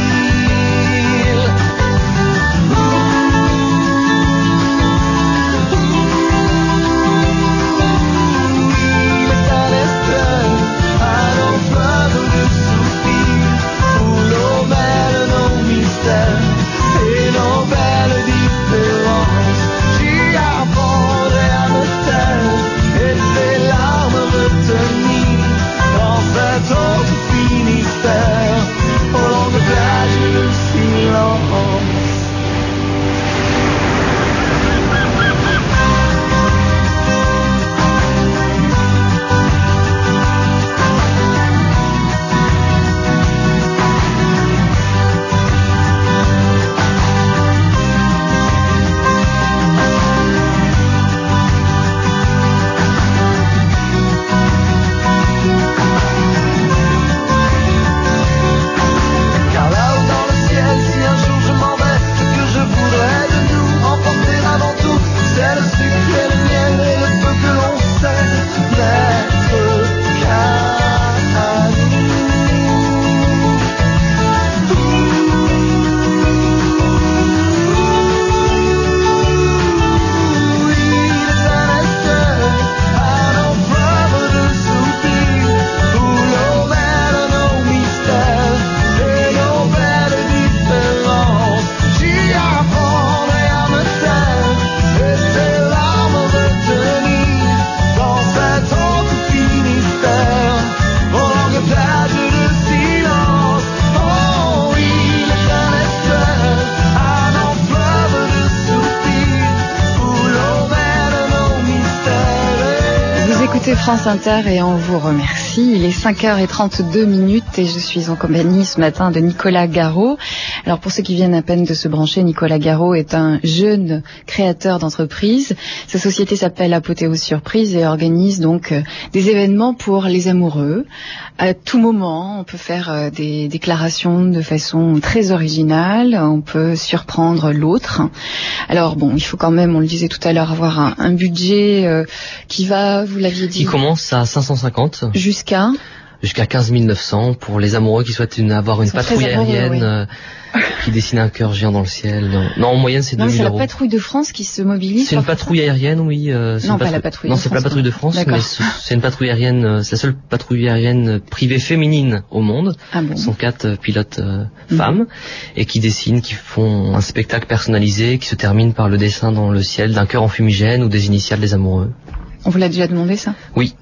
[SPEAKER 2] France Inter et on vous remercie. Il est cinq heures trente-deux minutes et je suis en compagnie ce matin de Nicolas Garot. Alors pour ceux qui viennent à peine de se brancher, Nicolas Garot est un jeune créateur d'entreprise. Sa société s'appelle Apothéose Surprise et organise donc des événements pour les amoureux. À tout moment, on peut faire des déclarations de façon très originale, on peut surprendre l'autre. Alors bon, il faut quand même, on le disait tout à l'heure, avoir un, un budget euh, qui va, vous l'aviez dit...
[SPEAKER 3] Qui commence à cinq cent cinquante.
[SPEAKER 2] Jusqu'à
[SPEAKER 3] Jusqu'à quinze mille neuf cents pour les amoureux qui souhaitent une, avoir une patrouille aérienne oui. euh, qui dessine un cœur géant dans le ciel. Non, non en moyenne c'est deux mille euros.
[SPEAKER 2] C'est la patrouille de France qui se mobilise.
[SPEAKER 3] C'est une patrouille aérienne, oui. Euh,
[SPEAKER 2] non, pas
[SPEAKER 3] patrouille...
[SPEAKER 2] la patrouille.
[SPEAKER 3] Non, c'est pas la patrouille de France, mais c'est une patrouille aérienne. Euh, c'est la seule patrouille aérienne privée féminine au monde.
[SPEAKER 2] Ah bon.
[SPEAKER 3] Ce sont quatre euh, pilotes euh, mm-hmm. femmes et qui dessinent, qui font un spectacle personnalisé qui se termine par le dessin dans le ciel d'un cœur en fumigène ou des initiales des amoureux.
[SPEAKER 2] On vous l'a déjà demandé ça ?
[SPEAKER 3] Oui.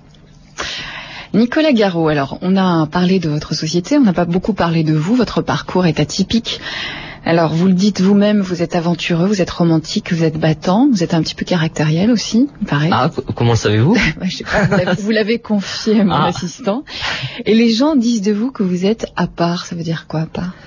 [SPEAKER 2] Nicolas Garot, alors on a parlé de votre société, on n'a pas beaucoup parlé de vous, votre parcours est atypique. Alors vous le dites vous-même, vous êtes aventureux, vous êtes romantique, vous êtes battant, vous êtes un petit peu caractériel aussi, il paraît.
[SPEAKER 3] Ah, comment le savez-vous?
[SPEAKER 2] Bah, je sais pas, vous l'avez confié à mon ah. assistant. Et les gens disent de vous que vous êtes à part, ça veut dire quoi, à part?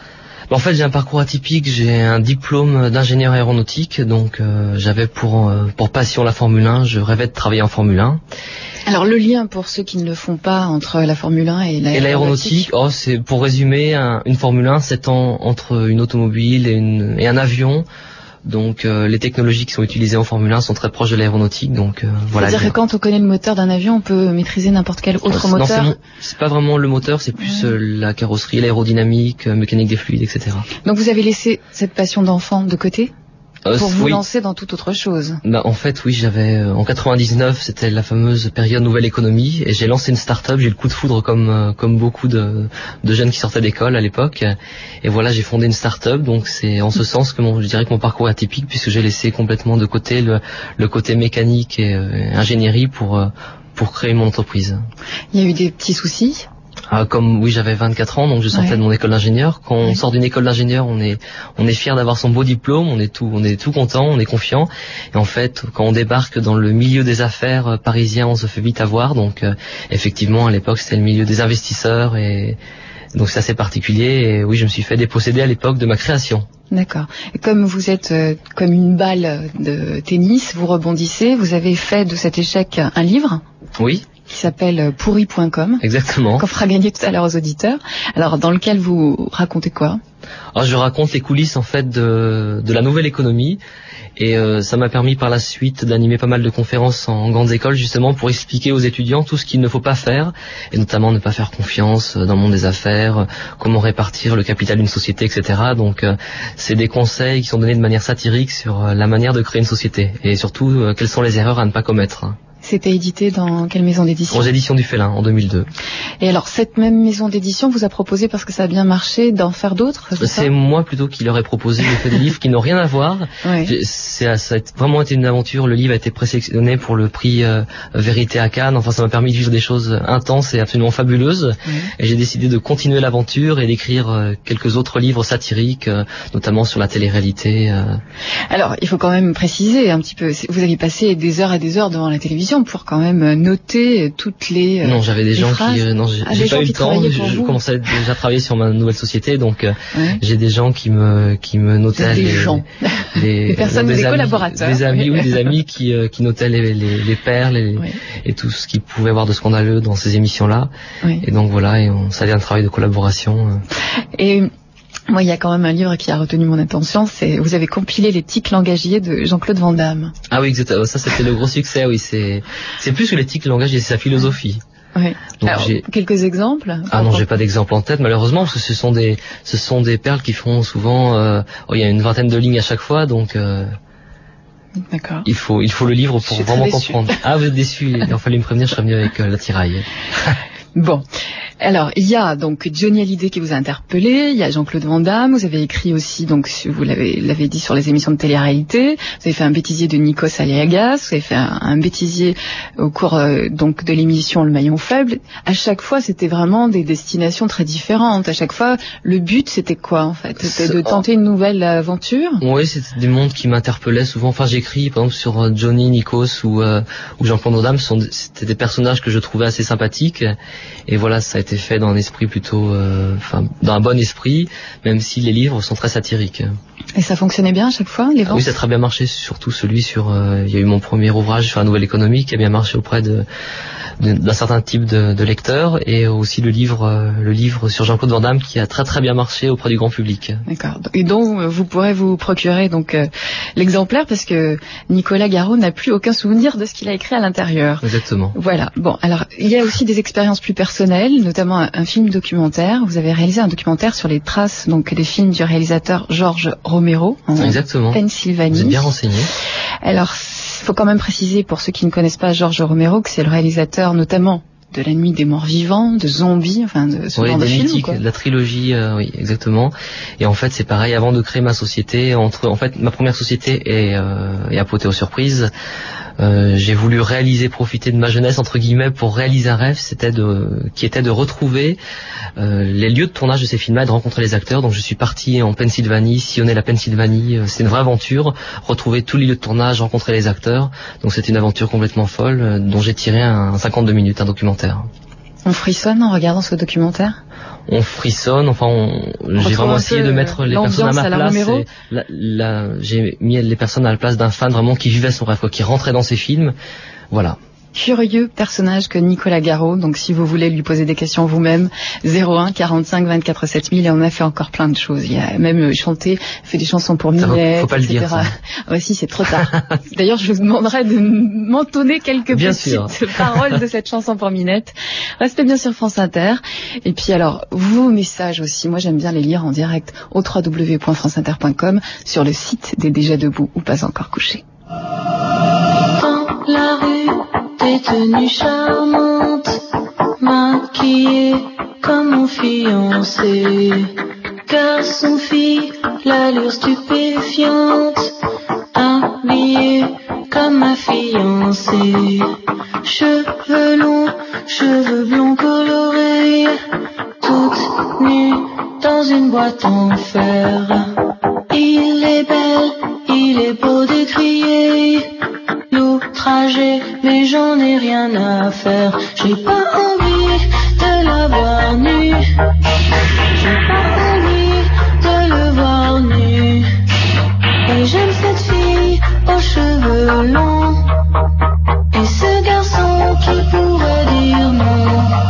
[SPEAKER 3] En fait, j'ai un parcours atypique. J'ai un diplôme d'ingénieur aéronautique, donc euh, j'avais pour euh, pour passion la Formule un. Je rêvais de travailler en Formule un.
[SPEAKER 2] Alors le lien pour ceux qui ne le font pas entre la Formule un et l'aéronautique.
[SPEAKER 3] Et l'aéronautique, oh, c'est pour résumer, un, une Formule un, c'est en, entre une automobile et, une, et un avion. Donc euh, les technologies qui sont utilisées en Formule un sont très proches de l'aéronautique. Donc euh, voilà.
[SPEAKER 2] C'est-à-dire que quand on connaît le moteur d'un avion, on peut maîtriser n'importe quel autre
[SPEAKER 3] non,
[SPEAKER 2] moteur.
[SPEAKER 3] Non, c'est pas vraiment le moteur, c'est plus ouais. euh, la carrosserie, l'aérodynamique, euh, mécanique des fluides, et cetera.
[SPEAKER 2] Donc vous avez laissé cette passion d'enfant de côté
[SPEAKER 3] euh,
[SPEAKER 2] pour vous
[SPEAKER 3] oui.
[SPEAKER 2] lancer dans toute autre chose.
[SPEAKER 3] Bah en fait oui, j'avais euh, en quatre-vingt-dix-neuf, c'était la fameuse période nouvelle économie, et j'ai lancé une start-up. J'ai eu le coup de foudre comme euh, comme beaucoup de de jeunes qui sortaient d'école à l'époque, et voilà, j'ai fondé une start-up. Donc c'est en ce sens que mon, je dirais que mon parcours est atypique, puisque j'ai laissé complètement de côté le le côté mécanique et euh, ingénierie pour euh, pour créer mon entreprise.
[SPEAKER 2] Il y a eu des petits soucis.
[SPEAKER 3] Ah, comme oui, j'avais vingt-quatre ans, donc je sortais ouais. de mon école d'ingénieur. Quand ouais. on sort d'une école d'ingénieur, on est on est fier d'avoir son beau diplôme, on est tout on est tout content, on est confiant. Et en fait, quand on débarque dans le milieu des affaires euh, parisien, on se fait vite avoir. Donc euh, effectivement, à l'époque, c'était le milieu des investisseurs, et donc c'est assez particulier. Et oui, je me suis fait déposséder à l'époque de ma création.
[SPEAKER 2] D'accord. Et comme vous êtes euh, comme une balle de tennis, vous rebondissez. Vous avez fait de cet échec un livre.
[SPEAKER 3] Oui.
[SPEAKER 2] Qui s'appelle pourri point com.
[SPEAKER 3] Exactement.
[SPEAKER 2] Qu'on fera gagner tout à l'heure aux auditeurs. Alors, dans lequel vous racontez quoi?
[SPEAKER 3] Alors, je raconte les coulisses, en fait, de, de la nouvelle économie. Et euh, ça m'a permis par la suite d'animer pas mal de conférences en grandes écoles, justement, pour expliquer aux étudiants tout ce qu'il ne faut pas faire, et notamment ne pas faire confiance dans le monde des affaires, comment répartir le capital d'une société, et cetera. Donc, euh, c'est des conseils qui sont donnés de manière satirique sur euh, la manière de créer une société, et surtout, euh, quelles sont les erreurs à ne pas commettre.
[SPEAKER 2] C'était édité dans quelle maison d'édition?
[SPEAKER 3] Aux éditions du Félin, en deux mille deux.
[SPEAKER 2] Et alors, cette même maison d'édition vous a proposé, parce que ça a bien marché, d'en faire d'autres?
[SPEAKER 3] C'est, c'est moi plutôt qui leur ai proposé de faire des livres qui n'ont rien à voir. Oui. C'est, ça a vraiment été une aventure. Le livre a été présélectionné pour le prix euh, Vérité à Cannes. Enfin, ça m'a permis de vivre des choses intenses et absolument fabuleuses. Oui. Et j'ai décidé de continuer l'aventure et d'écrire euh, quelques autres livres satiriques, euh, notamment sur la télé-réalité. Euh.
[SPEAKER 2] Alors, il faut quand même préciser un petit peu. Vous avez passé des heures et des heures devant la télévision pour quand même noter toutes les euh,
[SPEAKER 3] non j'avais des gens phrases. qui euh, non j'ai, ah, j'ai pas eu le temps. Je, je commençais déjà à travailler sur ma nouvelle société, donc euh, ouais. j'ai des gens qui me qui me notaient
[SPEAKER 2] des
[SPEAKER 3] les
[SPEAKER 2] gens
[SPEAKER 3] les,
[SPEAKER 2] des personnes
[SPEAKER 3] des
[SPEAKER 2] des
[SPEAKER 3] amis,
[SPEAKER 2] collaborateurs
[SPEAKER 3] des amis oui des amis qui euh, qui notaient les les, les perles et, oui. et tout ce qu'ils pouvaient avoir de scandaleux dans ces émissions là oui. Et donc voilà, et on, ça devient un travail de collaboration.
[SPEAKER 2] Et moi, il y a quand même un livre qui a retenu mon attention, c'est vous avez compilé les tics langagiers de Jean-Claude Van Damme.
[SPEAKER 3] Ah oui, exactement. Ça, c'était le gros succès. Oui, c'est c'est plus que les tics langagiers, c'est sa philosophie.
[SPEAKER 2] Oui. Donc, alors, j'ai... quelques exemples?
[SPEAKER 3] Ah non, j'ai pas d'exemple en tête, malheureusement, parce que ce sont des ce sont des perles qui font souvent. Euh... Oh, il y a une vingtaine de lignes à chaque fois, donc. Euh...
[SPEAKER 2] D'accord.
[SPEAKER 3] Il faut il faut le livre pour vraiment comprendre. Ah, vous êtes déçu. Il a fallu me prévenir, je serais mieux avec euh, la tiraille.
[SPEAKER 2] Bon. Alors, il y a donc Johnny Hallyday qui vous a interpellé, il y a Jean-Claude Van Damme, vous avez écrit aussi, donc vous l'avez, l'avez dit, sur les émissions de télé-réalité, vous avez fait un bêtisier de Nikos Aliagas, vous avez fait un, un bêtisier au cours euh, donc de l'émission Le Maillon Faible. À chaque fois, c'était vraiment des destinations très différentes. À chaque fois, le but, c'était quoi en fait? C'était de tenter une nouvelle aventure?
[SPEAKER 3] Oui, c'était des mondes qui m'interpellaient souvent. Enfin, j'écris par exemple sur Johnny, Nikos ou, euh, ou Jean-Claude Van Damme, c'était des personnages que je trouvais assez sympathiques. Et voilà, ça a été fait dans un esprit plutôt, euh, enfin, dans un bon esprit, même si les livres sont très satiriques.
[SPEAKER 2] Et ça fonctionnait bien à chaque fois, les ventes?
[SPEAKER 3] Oui, ça a très bien marché, surtout celui sur, euh, il y a eu mon premier ouvrage sur la nouvelle économie qui a bien marché auprès de, de d'un certain type de, de lecteurs, et aussi le livre, euh, le livre sur Jean-Claude Van Damme qui a très très bien marché auprès du grand public.
[SPEAKER 2] D'accord. Et dont vous pourrez vous procurer donc euh, l'exemplaire, parce que Nicolas Garot n'a plus aucun souvenir de ce qu'il a écrit à l'intérieur.
[SPEAKER 3] Exactement.
[SPEAKER 2] Voilà. Bon, alors il y a aussi des expériences plus personnelles, notamment un, un film documentaire. Vous avez réalisé un documentaire sur les traces donc des films du réalisateur George Romero en
[SPEAKER 3] Exactement.
[SPEAKER 2] Pennsylvanie.
[SPEAKER 3] Vous êtes bien renseigné.
[SPEAKER 2] Alors, il faut quand même préciser pour ceux qui ne connaissent pas George Romero que c'est le réalisateur notamment de La Nuit des Morts Vivants, de Zombies, enfin de ce
[SPEAKER 3] oui,
[SPEAKER 2] genre de film.
[SPEAKER 3] Mythiques,
[SPEAKER 2] quoi.
[SPEAKER 3] La trilogie, euh, oui, exactement. Et en fait, c'est pareil. Avant de créer ma société, entre, en fait, ma première société est, euh, est Apothéose Surprise. Euh, j'ai voulu réaliser, profiter de ma jeunesse entre guillemets pour réaliser un rêve, c'était de, qui était de retrouver euh, les lieux de tournage de ces films-là, et de rencontrer les acteurs. Donc je suis parti en Pennsylvanie, sillonner la Pennsylvanie. Euh, c'est une vraie aventure, retrouver tous les lieux de tournage, rencontrer les acteurs. Donc c'est une aventure complètement folle, euh, dont j'ai tiré un cinquante-deux minutes, un documentaire.
[SPEAKER 2] On frissonne en regardant ce documentaire ?
[SPEAKER 3] On frissonne, enfin, on, j'ai vraiment essayé de mettre les personnes à ma
[SPEAKER 2] à
[SPEAKER 3] place. Et la, la, j'ai mis les personnes à la place d'un fan vraiment qui vivait son rêve, quoi, qui rentrait dans ses films. Voilà.
[SPEAKER 2] Curieux personnage que Nicolas Garot, donc si vous voulez lui poser des questions vous-même, zéro un quarante-cinq vingt-quatre sept mille, et on a fait encore plein de choses. Il a même chanté, fait des chansons pour Minette,
[SPEAKER 3] faut pas
[SPEAKER 2] et cetera.
[SPEAKER 3] Le dire, ça.
[SPEAKER 2] Ouais, si, c'est trop tard. D'ailleurs, je vous demanderai de m'entonner quelques
[SPEAKER 3] bien
[SPEAKER 2] petites
[SPEAKER 3] sûr.
[SPEAKER 2] paroles de cette chanson pour Minette. Restez bien sur France Inter. Et puis alors, vos messages aussi, moi j'aime bien les lire en direct au w w w point france inter point com, sur le site des Déjà Debout ou Pas Encore Couchés.
[SPEAKER 9] Dans la rue, des tenues charmantes, maquillées comme mon fiancé. Garçon, fille, l'allure stupéfiante, habillée comme ma fiancée. Cheveux longs, cheveux blonds colorés, toute nue dans une boîte en fer. Il est belle, il est beau de crier, l'outrager, mais j'en ai rien à faire. J'ai pas envie de la voir nue, j'ai pas envie de le voir nu. Et j'aime cette fille aux cheveux longs, et ce garçon qui pourrait dire non.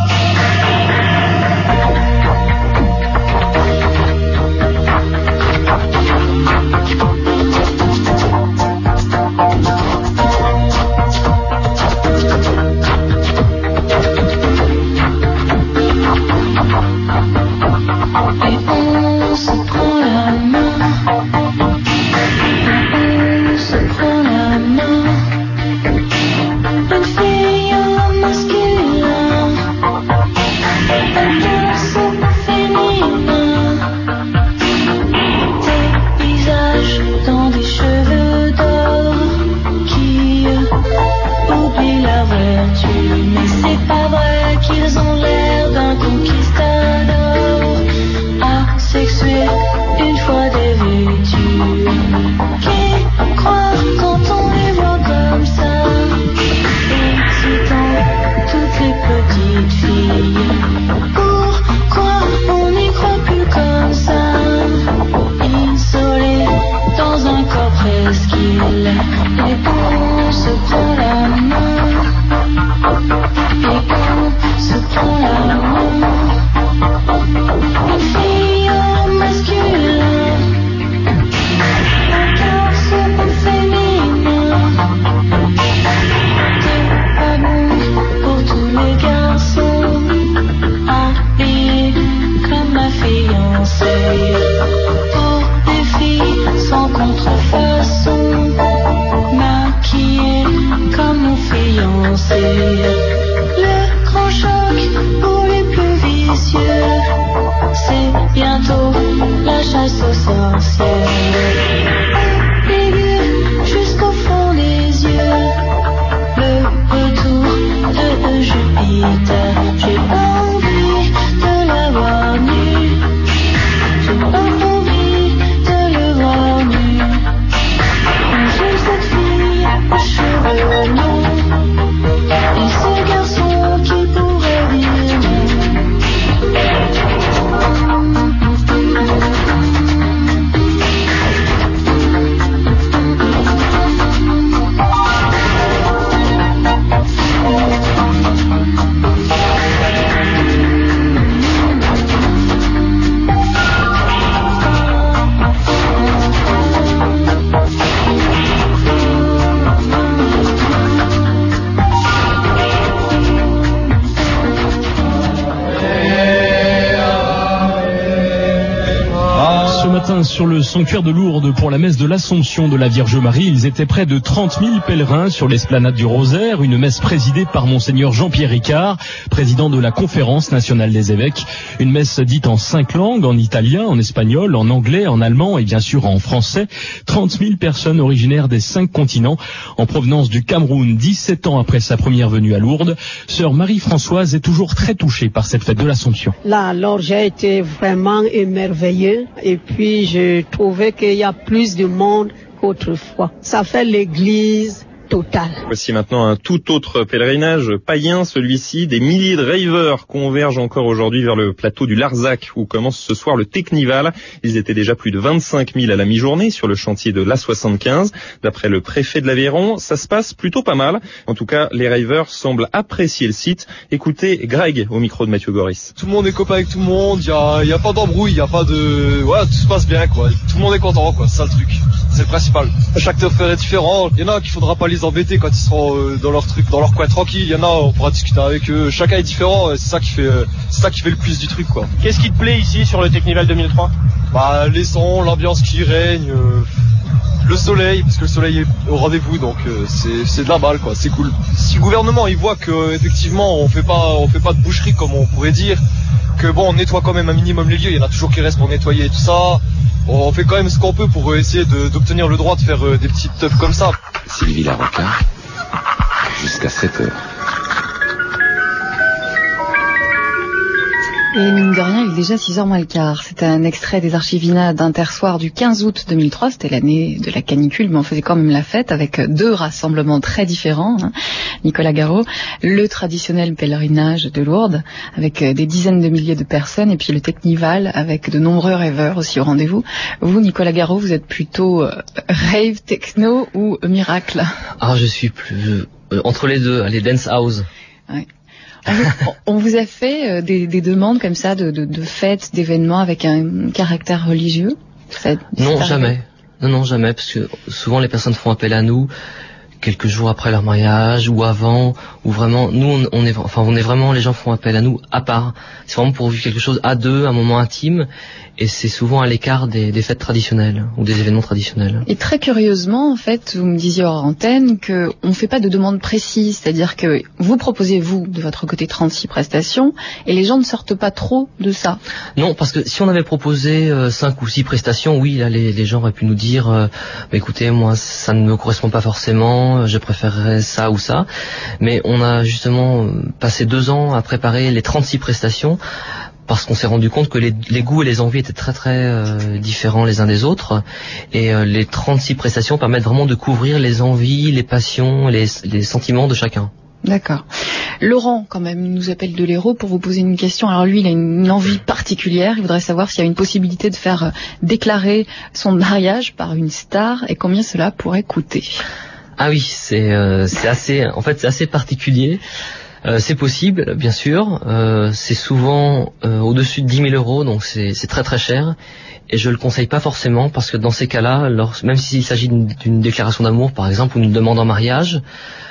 [SPEAKER 13] Sur le sanctuaire de Lourdes pour la messe de l'Assomption de la Vierge Marie, ils étaient près de trente mille pèlerins sur l'esplanade du Rosaire, une messe présidée par Monseigneur Jean-Pierre Ricard, président de la Conférence nationale des évêques. Une messe dite en cinq langues, en italien, en espagnol, en anglais, en allemand et bien sûr en français. trente mille personnes originaires des cinq continents en provenance du Cameroun, dix-sept ans après sa première venue à Lourdes. Sœur Marie-Françoise est toujours très touchée par cette fête de l'Assomption.
[SPEAKER 14] Là, alors, j'ai été vraiment émerveillée et puis je trouvais qu'il y a plus de monde qu'autrefois. Ça fait l'église total.
[SPEAKER 15] Voici maintenant un tout autre pèlerinage païen, celui-ci. Des milliers de ravers convergent encore aujourd'hui vers le plateau du Larzac, où commence ce soir le Technival. Ils étaient déjà plus de vingt-cinq mille à la mi-journée sur le chantier de l'A soixante-quinze. D'après le préfet de l'Aveyron, ça se passe plutôt pas mal. En tout cas, les ravers semblent apprécier le site. Écoutez Greg au micro de Mathieu Goris.
[SPEAKER 16] Tout le monde est copain avec tout le monde, il y a, y a pas d'embrouille, il y a pas de... Ouais, tout se passe bien, quoi. Tout le monde est content, quoi. C'est ça le truc. C'est le principal. Chaque teufeur est différent. Il y en a qu'il faudra pas les embêter quand ils seront euh, dans leur truc, dans leur coin tranquille. Il y en a, on pourra discuter avec eux. Chacun est différent. C'est ça qui fait, euh, c'est ça qui fait le plus du truc, quoi.
[SPEAKER 17] Qu'est-ce qui te plaît ici sur le Technival deux mille trois?
[SPEAKER 16] Bah, les sons, l'ambiance qui règne, euh, le soleil, parce que le soleil est au rendez-vous, donc euh, c'est, c'est de la balle, quoi. C'est cool. Si le gouvernement il voit que effectivement on fait pas, on fait pas de boucherie comme on pourrait dire, que bon, on nettoie quand même un minimum les lieux. Il y en a toujours qui restent pour nettoyer et tout ça. On fait quand même ce qu'on peut pour essayer de, d'obtenir le droit de faire euh, des petites teufs comme ça.
[SPEAKER 1] Sylvie Larocca, jusqu'à sept heures.
[SPEAKER 2] Et mine de rien, il est déjà six heures moins le quart. C'est un extrait des Archivina d'Intersoir du quinze août deux mille trois. C'était l'année de la canicule, mais on faisait quand même la fête avec deux rassemblements très différents. Hein. Nicolas Garot, le traditionnel pèlerinage de Lourdes, avec des dizaines de milliers de personnes, et puis le Technival, avec de nombreux rêveurs aussi au rendez-vous. Vous, Nicolas Garot, vous êtes plutôt euh, rave, techno ou miracle?
[SPEAKER 3] Ah, je suis plus... Euh, entre les deux, allez, dance house.
[SPEAKER 2] Ouais. On vous a fait euh, des, des demandes comme ça de, de, de fêtes, d'événements avec un caractère religieux? Ça,
[SPEAKER 3] non, jamais. Non, non, jamais, parce que souvent les personnes font appel à nous quelques jours après leur mariage ou avant, ou vraiment, nous, on, on est, enfin, on est vraiment, les gens font appel à nous à part. C'est vraiment pour vivre quelque chose à deux, un moment intime, et c'est souvent à l'écart des, des fêtes traditionnelles ou des événements traditionnels.
[SPEAKER 2] Et très curieusement, en fait, vous me disiez hors antenne que on fait pas de demande précise, c'est-à-dire que vous proposez, vous, de votre côté, trente-six prestations, et les gens ne sortent pas trop de ça.
[SPEAKER 3] Non, parce que si on avait proposé euh, cinq ou six prestations, oui, là, les, les gens auraient pu nous dire, euh, bah, écoutez, moi, ça ne me correspond pas forcément, je préférerais ça ou ça, mais on a justement passé deux ans à préparer les trente-six prestations parce qu'on s'est rendu compte que les, les goûts et les envies étaient très très euh, différents les uns des autres, et euh, les trente-six prestations permettent vraiment de couvrir les envies, les passions, les, les sentiments de chacun.
[SPEAKER 2] D'accord. Laurent, quand même, nous appelle de l'Hérault pour vous poser une question. Alors lui, il a une envie particulière. Il voudrait savoir s'il y a une possibilité de faire euh, déclarer son mariage par une star et combien cela pourrait coûter.
[SPEAKER 3] Ah oui, c'est euh, c'est assez, en fait, c'est assez particulier. Euh, c'est possible, bien sûr. Euh, c'est souvent euh, au-dessus de dix mille euros, donc c'est c'est très très cher. Et je le conseille pas forcément parce que dans ces cas-là, lors, même s'il s'agit d'une, d'une déclaration d'amour, par exemple, ou d'une demande en mariage,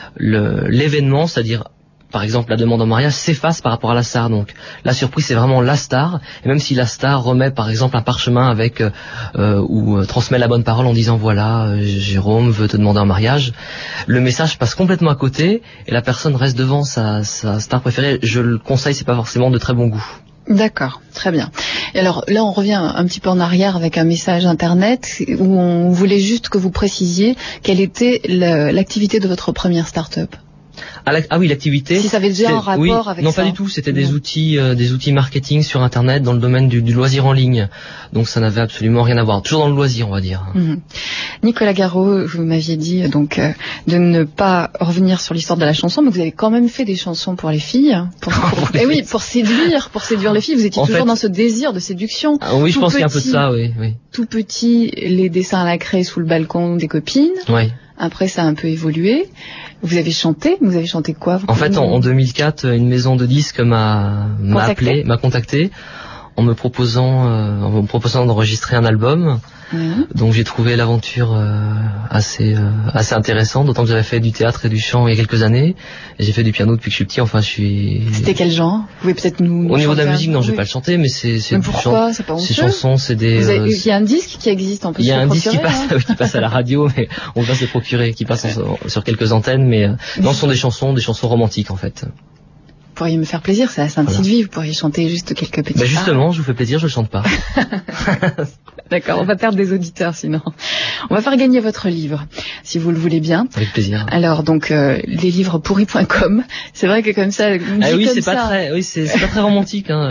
[SPEAKER 3] le, l'événement, c'est-à-dire par exemple la demande en mariage, s'efface par rapport à la star. Donc la surprise, c'est vraiment la star, et même si la star remet par exemple un parchemin avec euh, ou euh, transmet la bonne parole en disant voilà, euh, Jérôme veut te demander en mariage, le message passe complètement à côté et la personne reste devant sa, sa star préférée. Je le conseille, c'est pas forcément de très bon goût.
[SPEAKER 2] D'accord, très bien. Et alors là, on revient un petit peu en arrière avec un message internet où on voulait juste que vous précisiez quelle était le, l'activité de votre première start-up.
[SPEAKER 3] Ah, la, ah oui, l'activité.
[SPEAKER 2] Si ça avait déjà un rapport
[SPEAKER 3] oui,
[SPEAKER 2] avec
[SPEAKER 3] non,
[SPEAKER 2] ça.
[SPEAKER 3] Non, pas du tout. C'était des outils, euh, des outils marketing sur Internet dans le domaine du, du loisir en ligne. Donc ça n'avait absolument rien à voir. Toujours dans le loisir, on va dire.
[SPEAKER 2] Mmh. Nicolas Garot, vous m'aviez dit donc euh, de ne pas revenir sur l'histoire de la chanson, mais vous avez quand même fait des chansons pour les filles. Pour, pour, et oui, pour séduire, pour séduire les filles. Vous étiez en toujours fait, dans ce désir de séduction.
[SPEAKER 3] Ah, oui, je pense petit, qu'il y a un peu de ça, oui, oui.
[SPEAKER 2] Tout petit, les dessins à la craie sous le balcon des copines.
[SPEAKER 3] Oui.
[SPEAKER 2] Après, ça a un peu évolué. Vous avez chanté. Vous avez chanté quoi vous
[SPEAKER 3] En fait, en, en deux mille quatre, une maison de disques m'a, m'a appelé, m'a contacté en me proposant, euh, en me proposant d'enregistrer un album. Mmh. Donc j'ai trouvé l'aventure euh, assez euh, assez intéressante, d'autant que j'avais fait du théâtre et du chant il y a quelques années. Et j'ai fait du piano depuis que je suis petit. Enfin, je suis.
[SPEAKER 2] C'était quel genre? Vous pouvez peut-être nous.
[SPEAKER 3] Au niveau de la musique, non, oui. Je vais pas le chanter, mais c'est. c'est
[SPEAKER 2] mais pourquoi chan... c'est pas honteux.
[SPEAKER 3] Ces chansons, c'est des.
[SPEAKER 2] Avez... Il y a un disque qui existe en plus.
[SPEAKER 3] Il y a un disque qui
[SPEAKER 2] hein.
[SPEAKER 3] passe, qui passe à la radio, mais on va se le procurer, qui passe en, sur quelques antennes, mais euh, non, ce sont des chansons, des chansons romantiques en fait.
[SPEAKER 2] Vous pourriez me faire plaisir, c'est à Sainte-Sylvie, voilà. Vous pourriez chanter juste quelques petits.
[SPEAKER 3] Bah justement, je vous fais plaisir, je le chante pas.
[SPEAKER 2] D'accord, on va perdre des auditeurs sinon. On va faire gagner votre livre, si vous le voulez bien.
[SPEAKER 3] Avec plaisir.
[SPEAKER 2] Alors donc euh, les livres pourris point com, c'est vrai que comme ça.
[SPEAKER 3] Ah oui, c'est pas ça... très, oui, c'est, c'est pas très romantique, hein.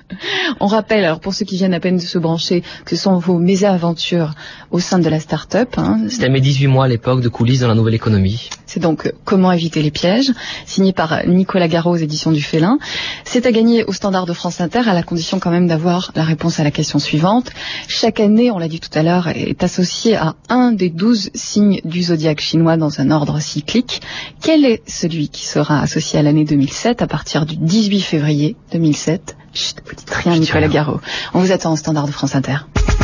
[SPEAKER 2] On rappelle, alors pour ceux qui viennent à peine de se brancher, que ce sont vos mésaventures au sein de la start-up. Hein.
[SPEAKER 3] C'était mes dix-huit mois à l'époque de coulisses dans la nouvelle économie.
[SPEAKER 2] C'est donc Comment éviter les pièges, signé par Nicolas Garot aux éditions du Félin. C'est à gagner au Standard de France Inter, à la condition quand même d'avoir la réponse à la question suivante. Chaque année, on l'a dit tout à l'heure, est associé à un des douze signes du zodiaque chinois dans un ordre cyclique. Quel est celui qui sera associé à l'année deux mille sept à partir du dix-huit février deux mille sept? Chut, vous dites rien, Nicolas Garot. On vous attend au Standard de France Inter.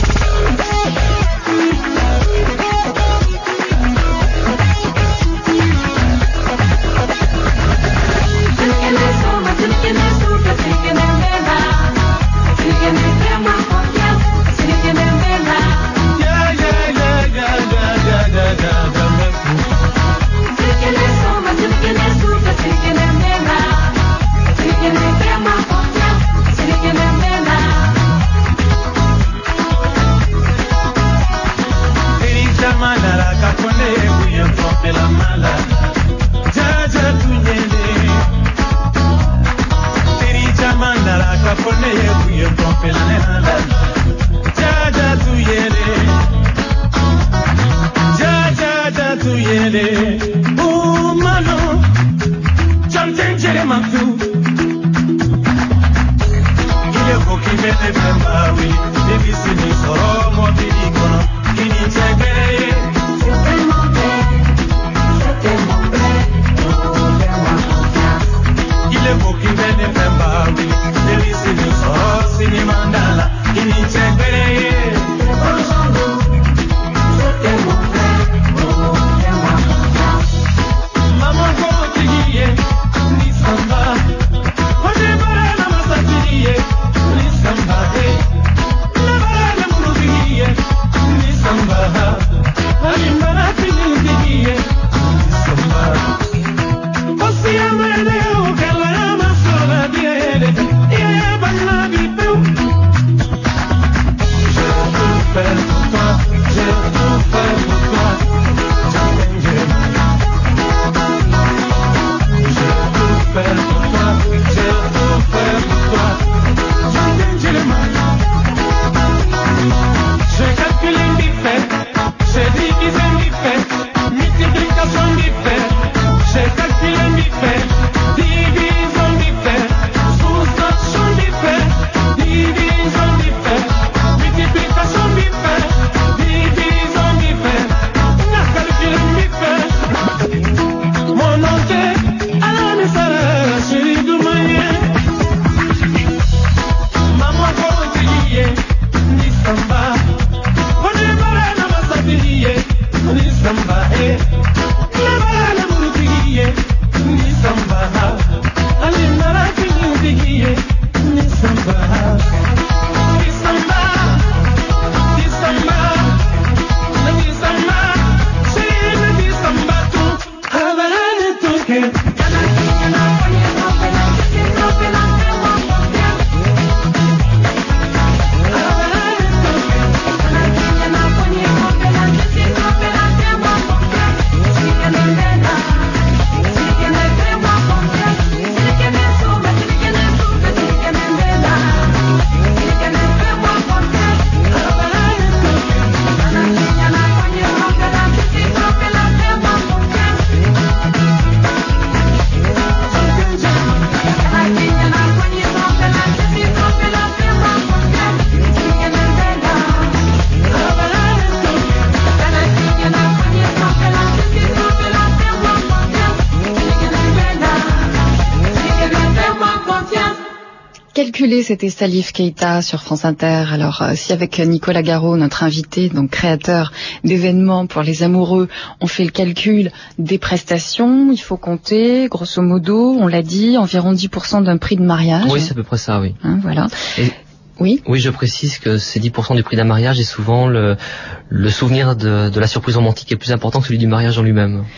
[SPEAKER 2] Calculé, c'était Salif Keita sur France Inter. Alors, euh, si avec Nicolas Garot, notre invité, donc créateur d'événements pour les amoureux, on fait le calcul des prestations, il faut compter, grosso modo, on l'a dit, environ dix pour cent d'un prix de mariage.
[SPEAKER 3] Oui, c'est à peu près ça, oui.
[SPEAKER 2] Hein, voilà.
[SPEAKER 3] Et...
[SPEAKER 2] Oui.
[SPEAKER 3] Oui, je précise que ces dix pour cent du prix d'un mariage est souvent le, le souvenir de, de la surprise romantique est plus important que celui du mariage en lui-même.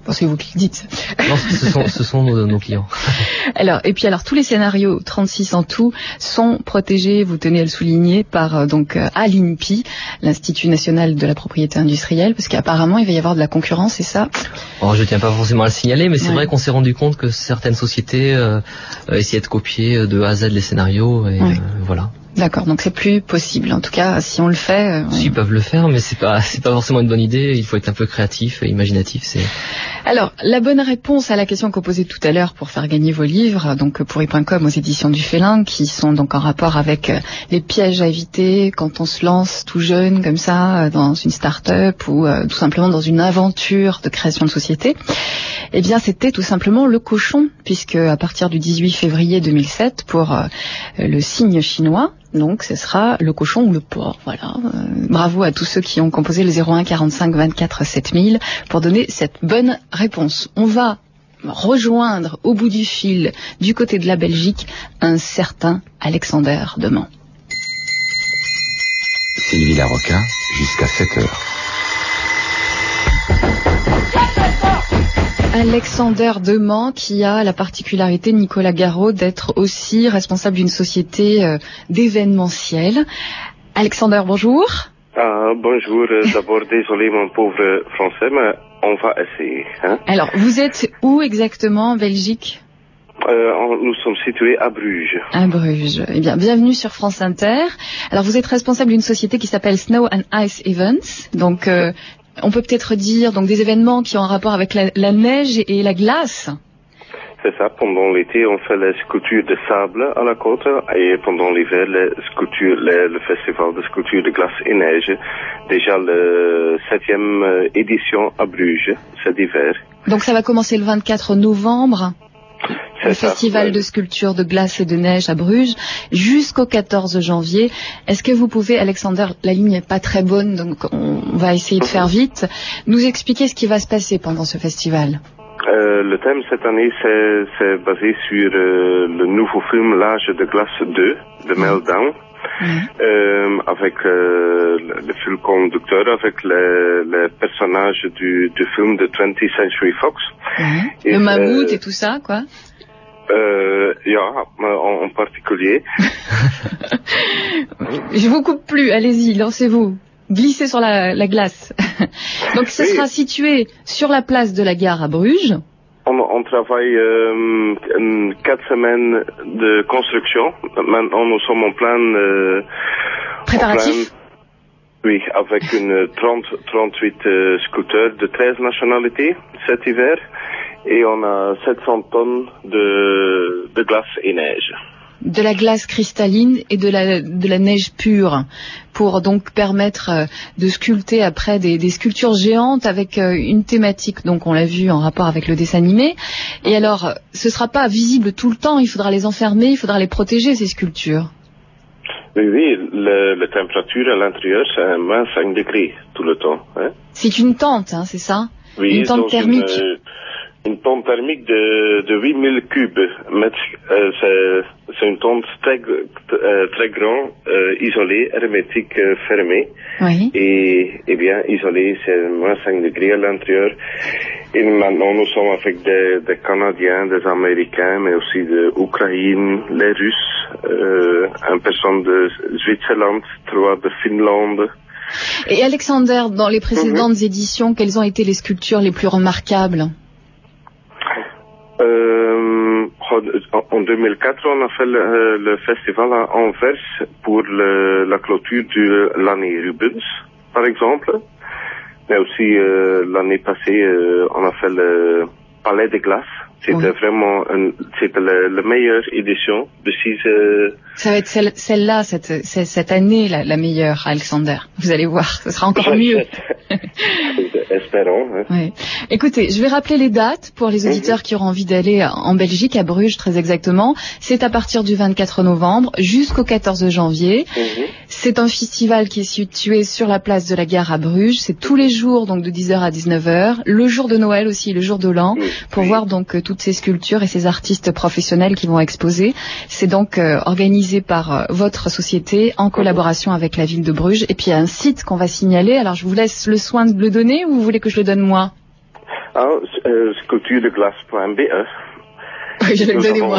[SPEAKER 2] Bon, c'est vous qui le dites.
[SPEAKER 3] Non, ce sont, ce sont nos, nos clients.
[SPEAKER 2] Alors, et puis alors, tous les scénarios, trente-six en tout, sont protégés, vous tenez à le souligner, par euh, donc euh, à l'I N P I, l'Institut National de la Propriété Industrielle, parce qu'apparemment, il va y avoir de la concurrence, c'est ça?
[SPEAKER 3] Alors, je tiens pas forcément à le signaler, mais c'est
[SPEAKER 2] ouais.
[SPEAKER 3] vrai qu'on s'est rendu compte que certaines sociétés euh, essayaient de copier de A à Z les scénarios, et ouais. euh, voilà.
[SPEAKER 2] D'accord, donc c'est plus possible. En tout cas, si on le fait... Euh,
[SPEAKER 3] on... Ils peuvent le faire, mais c'est pas, c'est pas forcément une bonne idée. Il faut être un peu créatif et imaginatif. C'est...
[SPEAKER 2] Alors, la bonne réponse à la question qu'on posait tout à l'heure pour faire gagner vos livres, donc pourri point com aux éditions du Félin, qui sont donc en rapport avec les pièges à éviter quand on se lance tout jeune comme ça dans une start-up ou euh, tout simplement dans une aventure de création de société, eh bien c'était tout simplement le cochon, puisque à partir du dix-huit février deux mille sept, pour euh, le signe chinois, donc ce sera le cochon ou le porc. Voilà. Euh, bravo à tous ceux qui ont composé le zéro un quarante-cinq vingt-quatre sept mille pour donner cette bonne réponse. On va rejoindre au bout du fil, du côté de la Belgique, un certain Alexander de Mans.
[SPEAKER 1] Sylvie Larocca, jusqu'à sept heures.
[SPEAKER 2] Alexander de Mans, qui a la particularité, Nicolas Garot, d'être aussi responsable d'une société euh, d'événementiel. Alexander, bonjour.
[SPEAKER 18] Ah, bonjour. D'abord, désolé mon pauvre français, mais on va essayer. Hein?
[SPEAKER 2] Alors, vous êtes où exactement en Belgique?
[SPEAKER 18] Euh, nous sommes situés à Bruges.
[SPEAKER 2] À Bruges. Eh bien, bienvenue sur France Inter. Alors, vous êtes responsable d'une société qui s'appelle Snow and Ice Events. Donc, euh, on peut peut-être dire donc des événements qui ont un rapport avec la, la neige et la glace.
[SPEAKER 18] C'est ça. Pendant l'été, on fait les sculptures de sable à la côte, et pendant l'hiver, les sculptures, les, le festival de sculptures de glace et neige. Déjà le septième édition à Bruges, cet hiver.
[SPEAKER 2] Donc ça va commencer le vingt-quatre novembre.
[SPEAKER 18] C'est
[SPEAKER 2] le
[SPEAKER 18] ça,
[SPEAKER 2] festival
[SPEAKER 18] ouais.
[SPEAKER 2] de sculpture de glace et de neige à Bruges, jusqu'au quatorze janvier. Est-ce que vous pouvez, Alexander, la ligne n'est pas très bonne, donc on va essayer de faire vite, nous expliquer ce qui va se passer pendant ce festival?
[SPEAKER 18] Euh, le thème cette année, c'est, c'est basé sur euh, le nouveau film L'âge de glace deux, de Meltdown. Mmh. Euh, avec euh, le, le fil conducteur, avec les, les personnages du, du film de twentieth Century Fox.
[SPEAKER 2] Mmh. Le mammouth et tout ça, quoi.
[SPEAKER 18] Euh, ja, en, en particulier.
[SPEAKER 2] Je vous coupe plus, allez-y, lancez-vous. Glissez sur la, la glace. Donc ce oui. sera situé sur la place de la gare à Bruges.
[SPEAKER 18] On, on travaille euh, quatre semaines de construction. Maintenant, nous sommes en plein... Euh,
[SPEAKER 2] préparatif.
[SPEAKER 18] En plein, oui, avec une trente, trente-huit euh, scooters de treize nationalités cet hiver. Et on a sept cents tonnes de, de glace et neige.
[SPEAKER 2] De la glace cristalline et de la, de la neige pure, pour donc permettre euh, de sculpter après des, des sculptures géantes avec euh, une thématique, donc on l'a vu en rapport avec le dessin animé. Et alors, ce ne sera pas visible tout le temps, il faudra les enfermer, il faudra les protéger, ces sculptures.
[SPEAKER 18] Oui, oui, le, la température à l'intérieur, c'est moins cinq degrés tout le temps. Hein.
[SPEAKER 2] C'est une tente, hein, c'est ça?
[SPEAKER 18] Oui,
[SPEAKER 2] une tente thermique.
[SPEAKER 18] Une, Une tente thermique de, de huit mille cubes. Euh, c'est, c'est une tente très, euh, très grande, euh, isolée, hermétique, euh, fermée.
[SPEAKER 2] Oui.
[SPEAKER 18] Et, et bien, isolée, c'est moins cinq degrés à l'intérieur. Et maintenant, nous sommes avec des, des Canadiens, des Américains, mais aussi de l'Ukraine, les Russes, euh, une personne de Switzerland, trois de Finlande.
[SPEAKER 2] Et Alexander, dans les précédentes mm-hmm. éditions, quelles ont été les sculptures les plus remarquables?
[SPEAKER 18] Euh, en deux mille quatre, on a fait le, le festival à Anvers pour le, la clôture de l'année Rubens, par exemple. Mais aussi, euh, l'année passée, euh, on a fait le Palais des Glaces. C'était oui. vraiment une, c'était la, la meilleure édition de six... Euh...
[SPEAKER 2] Ça va être celle, celle-là, cette, cette, cette année, la, la meilleure, Alexander. Vous allez voir, ce sera encore mieux.
[SPEAKER 18] Espérons. Hein.
[SPEAKER 2] Oui. Écoutez, je vais rappeler les dates pour les auditeurs mmh. qui auront envie d'aller en Belgique, à Bruges très exactement. C'est à partir du vingt-quatre novembre jusqu'au quatorze janvier. Mmh. C'est un festival qui est situé sur la place de la gare à Bruges. C'est tous les jours, donc de dix heures à dix-neuf heures. Le jour de Noël aussi, le jour de l'an, mmh. pour oui. voir donc toutes ces sculptures et ces artistes professionnels qui vont exposer. C'est donc euh, organisé par euh, votre société en collaboration avec la ville de Bruges. Et puis il y a un site qu'on va signaler. Alors je vous laisse le soin de le donner ou vous voulez que je le donne moi?
[SPEAKER 18] Ah, euh, sculpture de glace point B E.
[SPEAKER 2] Oui, je vais le donner moi.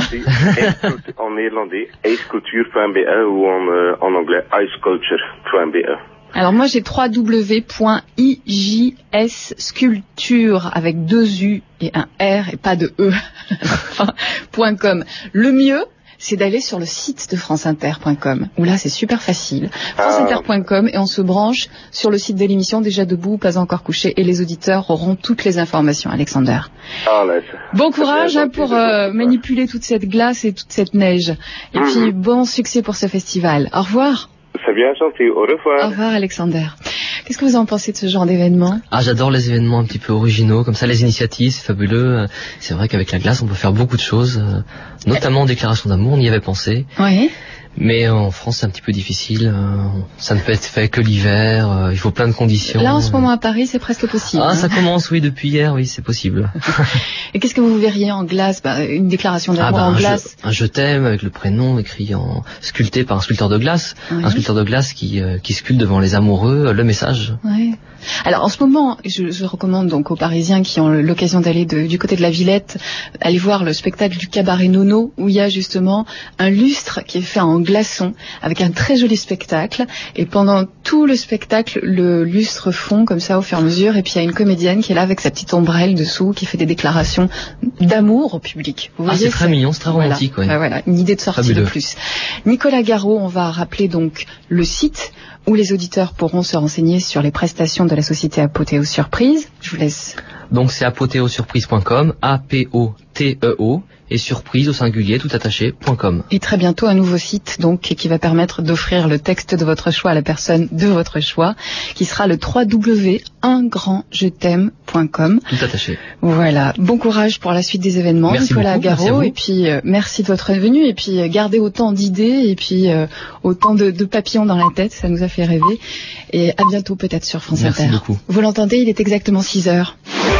[SPEAKER 18] En néerlandais, ijsculptuur point B E ou en, euh, en anglais iceculture point B E.
[SPEAKER 2] Alors moi j'ai w w w point i j s sculpture avec deux U et un R et pas de E point com. Le mieux, c'est d'aller sur le site de franceinter point com, où là c'est super facile. franceinter point com et on se branche sur le site de l'émission Déjà debout, pas encore couché, et les auditeurs auront toutes les informations, Alexander.
[SPEAKER 18] Ah, là,
[SPEAKER 2] bon courage hein, pour euh, manipuler toute cette glace et toute cette neige. Et mmh. puis bon succès pour ce festival. Au revoir.
[SPEAKER 18] C'est bien gentil, au revoir.
[SPEAKER 2] Au revoir Alexander. Qu'est-ce que vous en pensez de ce genre d'événement?
[SPEAKER 3] Ah, j'adore les événements un petit peu originaux, comme ça, les initiatives, c'est fabuleux. C'est vrai qu'avec la glace, on peut faire beaucoup de choses, notamment déclaration d'amour, on y avait pensé.
[SPEAKER 2] Oui.
[SPEAKER 3] Mais en France, c'est un petit peu difficile. Ça ne peut être fait que l'hiver. Il faut plein de conditions.
[SPEAKER 2] Là, en ce moment, à Paris, c'est presque possible.
[SPEAKER 3] Ah,
[SPEAKER 2] hein.
[SPEAKER 3] Ça commence, oui, depuis hier, oui, c'est possible.
[SPEAKER 2] Et qu'est-ce que vous verriez en glace? Bah, une déclaration d'amour
[SPEAKER 3] ah bah,
[SPEAKER 2] en
[SPEAKER 3] un
[SPEAKER 2] glace.
[SPEAKER 3] Je, un je t'aime avec le prénom écrit en sculpté par un sculpteur de glace. Oui. Un sculpteur de glace qui, euh, qui sculpte devant les amoureux le message.
[SPEAKER 2] Oui. Alors en ce moment, je, je recommande donc aux Parisiens qui ont l'occasion d'aller de, du côté de la Villette, aller voir le spectacle du cabaret Nono, où il y a justement un lustre qui est fait en glaçon, avec un très joli spectacle. Et pendant tout le spectacle, le lustre fond comme ça au fur et à mesure. Et puis il y a une comédienne qui est là avec sa petite ombrelle dessous, qui fait des déclarations d'amour au public.
[SPEAKER 3] Vous ah, voyez, c'est très mignon, c'est très romantique.
[SPEAKER 2] Voilà,
[SPEAKER 3] ouais.
[SPEAKER 2] voilà, une idée de sortie
[SPEAKER 3] Fabuleux.
[SPEAKER 2] De plus. Nicolas Garot, on va rappeler donc le site où les auditeurs pourront se renseigner sur les prestations de la société Apothéo Surprise. Je vous laisse.
[SPEAKER 3] Donc c'est apothéo surprise point com, A P O T E O, et surprise au singulier tout attaché point com.
[SPEAKER 2] Et très bientôt un nouveau site donc qui va permettre d'offrir le texte de votre choix à la personne de votre choix, qui sera le w w w point un grand je t'aime point com.
[SPEAKER 3] Tout attaché.
[SPEAKER 2] Voilà. Bon courage pour la suite des événements,
[SPEAKER 3] merci
[SPEAKER 2] Nicolas
[SPEAKER 3] beaucoup,
[SPEAKER 2] Garot.
[SPEAKER 3] merci
[SPEAKER 2] et puis euh, merci de votre venue. Et puis euh, gardez autant d'idées et puis euh, autant de, de papillons dans la tête. Ça nous a fait rêver. Et à bientôt peut-être sur France
[SPEAKER 3] merci
[SPEAKER 2] Inter.
[SPEAKER 3] Beaucoup.
[SPEAKER 2] Vous l'entendez, il est exactement six heures.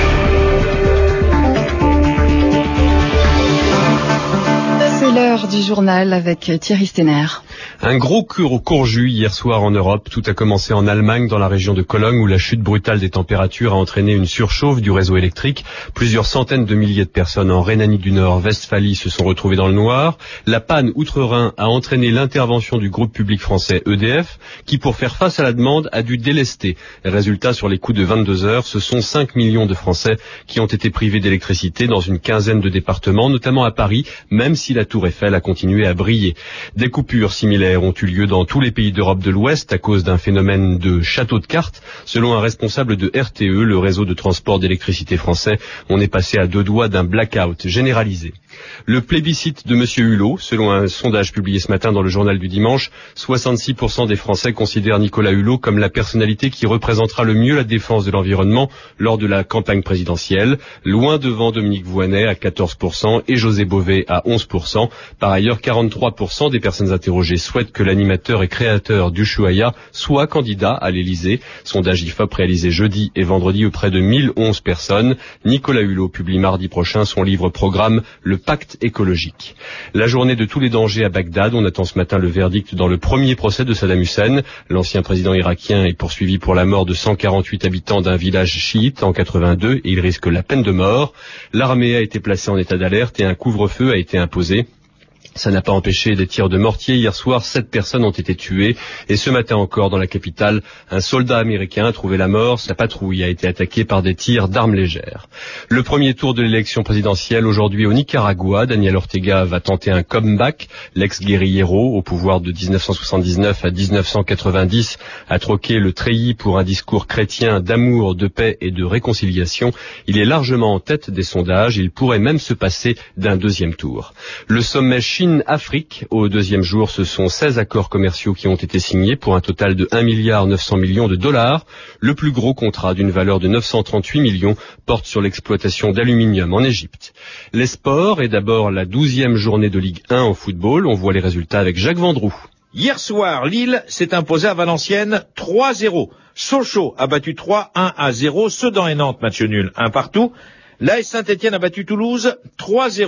[SPEAKER 2] C'est l'heure du journal avec Thierry Stenner.
[SPEAKER 19] Un gros court-jus hier soir en Europe. Tout a commencé en Allemagne, dans la région de Cologne, où la chute brutale des températures a entraîné une surchauffe du réseau électrique. Plusieurs centaines de milliers de personnes en Rhénanie du Nord-Westphalie se sont retrouvées dans le noir. La panne outre-Rhin a entraîné l'intervention du groupe public français E D F, qui, pour faire face à la demande, a dû délester. Résultat, sur les coups de vingt-deux heures, ce sont cinq millions de Français qui ont été privés d'électricité dans une quinzaine de départements, notamment à Paris, même si la Tour Eiffel a continué à briller. Des coupures similaires ont eu lieu dans tous les pays d'Europe de l'Ouest à cause d'un phénomène de château de cartes. Selon un responsable de R T E, le réseau de transport d'électricité français, on est passé à deux doigts d'un blackout généralisé. Le plébiscite de Monsieur Hulot, selon un sondage publié ce matin dans le journal du dimanche, soixante-six pour cent des Français considèrent Nicolas Hulot comme la personnalité qui représentera le mieux la défense de l'environnement lors de la campagne présidentielle, loin devant Dominique Voynet à quatorze pour cent et José Bové à onze pour cent. Par ailleurs, quarante-trois pour cent des personnes interrogées souhaitent que l'animateur et créateur d'Ushuaïa soit candidat à l'Élysée. Sondage I F O P réalisé jeudi et vendredi auprès de mille onze personnes. Nicolas Hulot publie mardi prochain son livre-programme Le Pacte écologique. La journée de tous les dangers à Bagdad. On attend ce matin le verdict dans le premier procès de Saddam Hussein. L'ancien président irakien est poursuivi pour la mort de cent quarante-huit habitants d'un village chiite en quatre-vingt-deux et il risque la peine de mort. L'armée a été placée en état d'alerte et un couvre-feu a été imposé. Ça n'a pas empêché des tirs de mortier. Hier soir, sept personnes ont été tuées. Et ce matin encore, dans la capitale, un soldat américain a trouvé la mort. Sa patrouille a été attaquée par des tirs d'armes légères. Le premier tour de l'élection présidentielle aujourd'hui au Nicaragua. Daniel Ortega va tenter un comeback. L'ex-guérillero, au pouvoir de dix-neuf cent soixante-dix-neuf à dix-neuf cent quatre-vingt-dix, a troqué le treillis pour un discours chrétien d'amour, de paix et de réconciliation. Il est largement en tête des sondages. Il pourrait même se passer d'un deuxième tour. Le sommet Chine-Afrique, au deuxième jour, ce sont seize accords commerciaux qui ont été signés pour un total de un milliard neuf cents millions de dollars. Le plus gros contrat d'une valeur de neuf cent trente-huit millions porte sur l'exploitation d'aluminium en Égypte. Les sports, et d'abord la douzième journée de Ligue un au football. On voit les résultats avec Jacques Vendroux.
[SPEAKER 20] Hier soir, Lille s'est imposé à Valenciennes trois zéro. Sochaux a battu trois un à zéro. Sedan et Nantes, match nul un partout. L'A S Saint-Étienne a battu Toulouse trois zéro.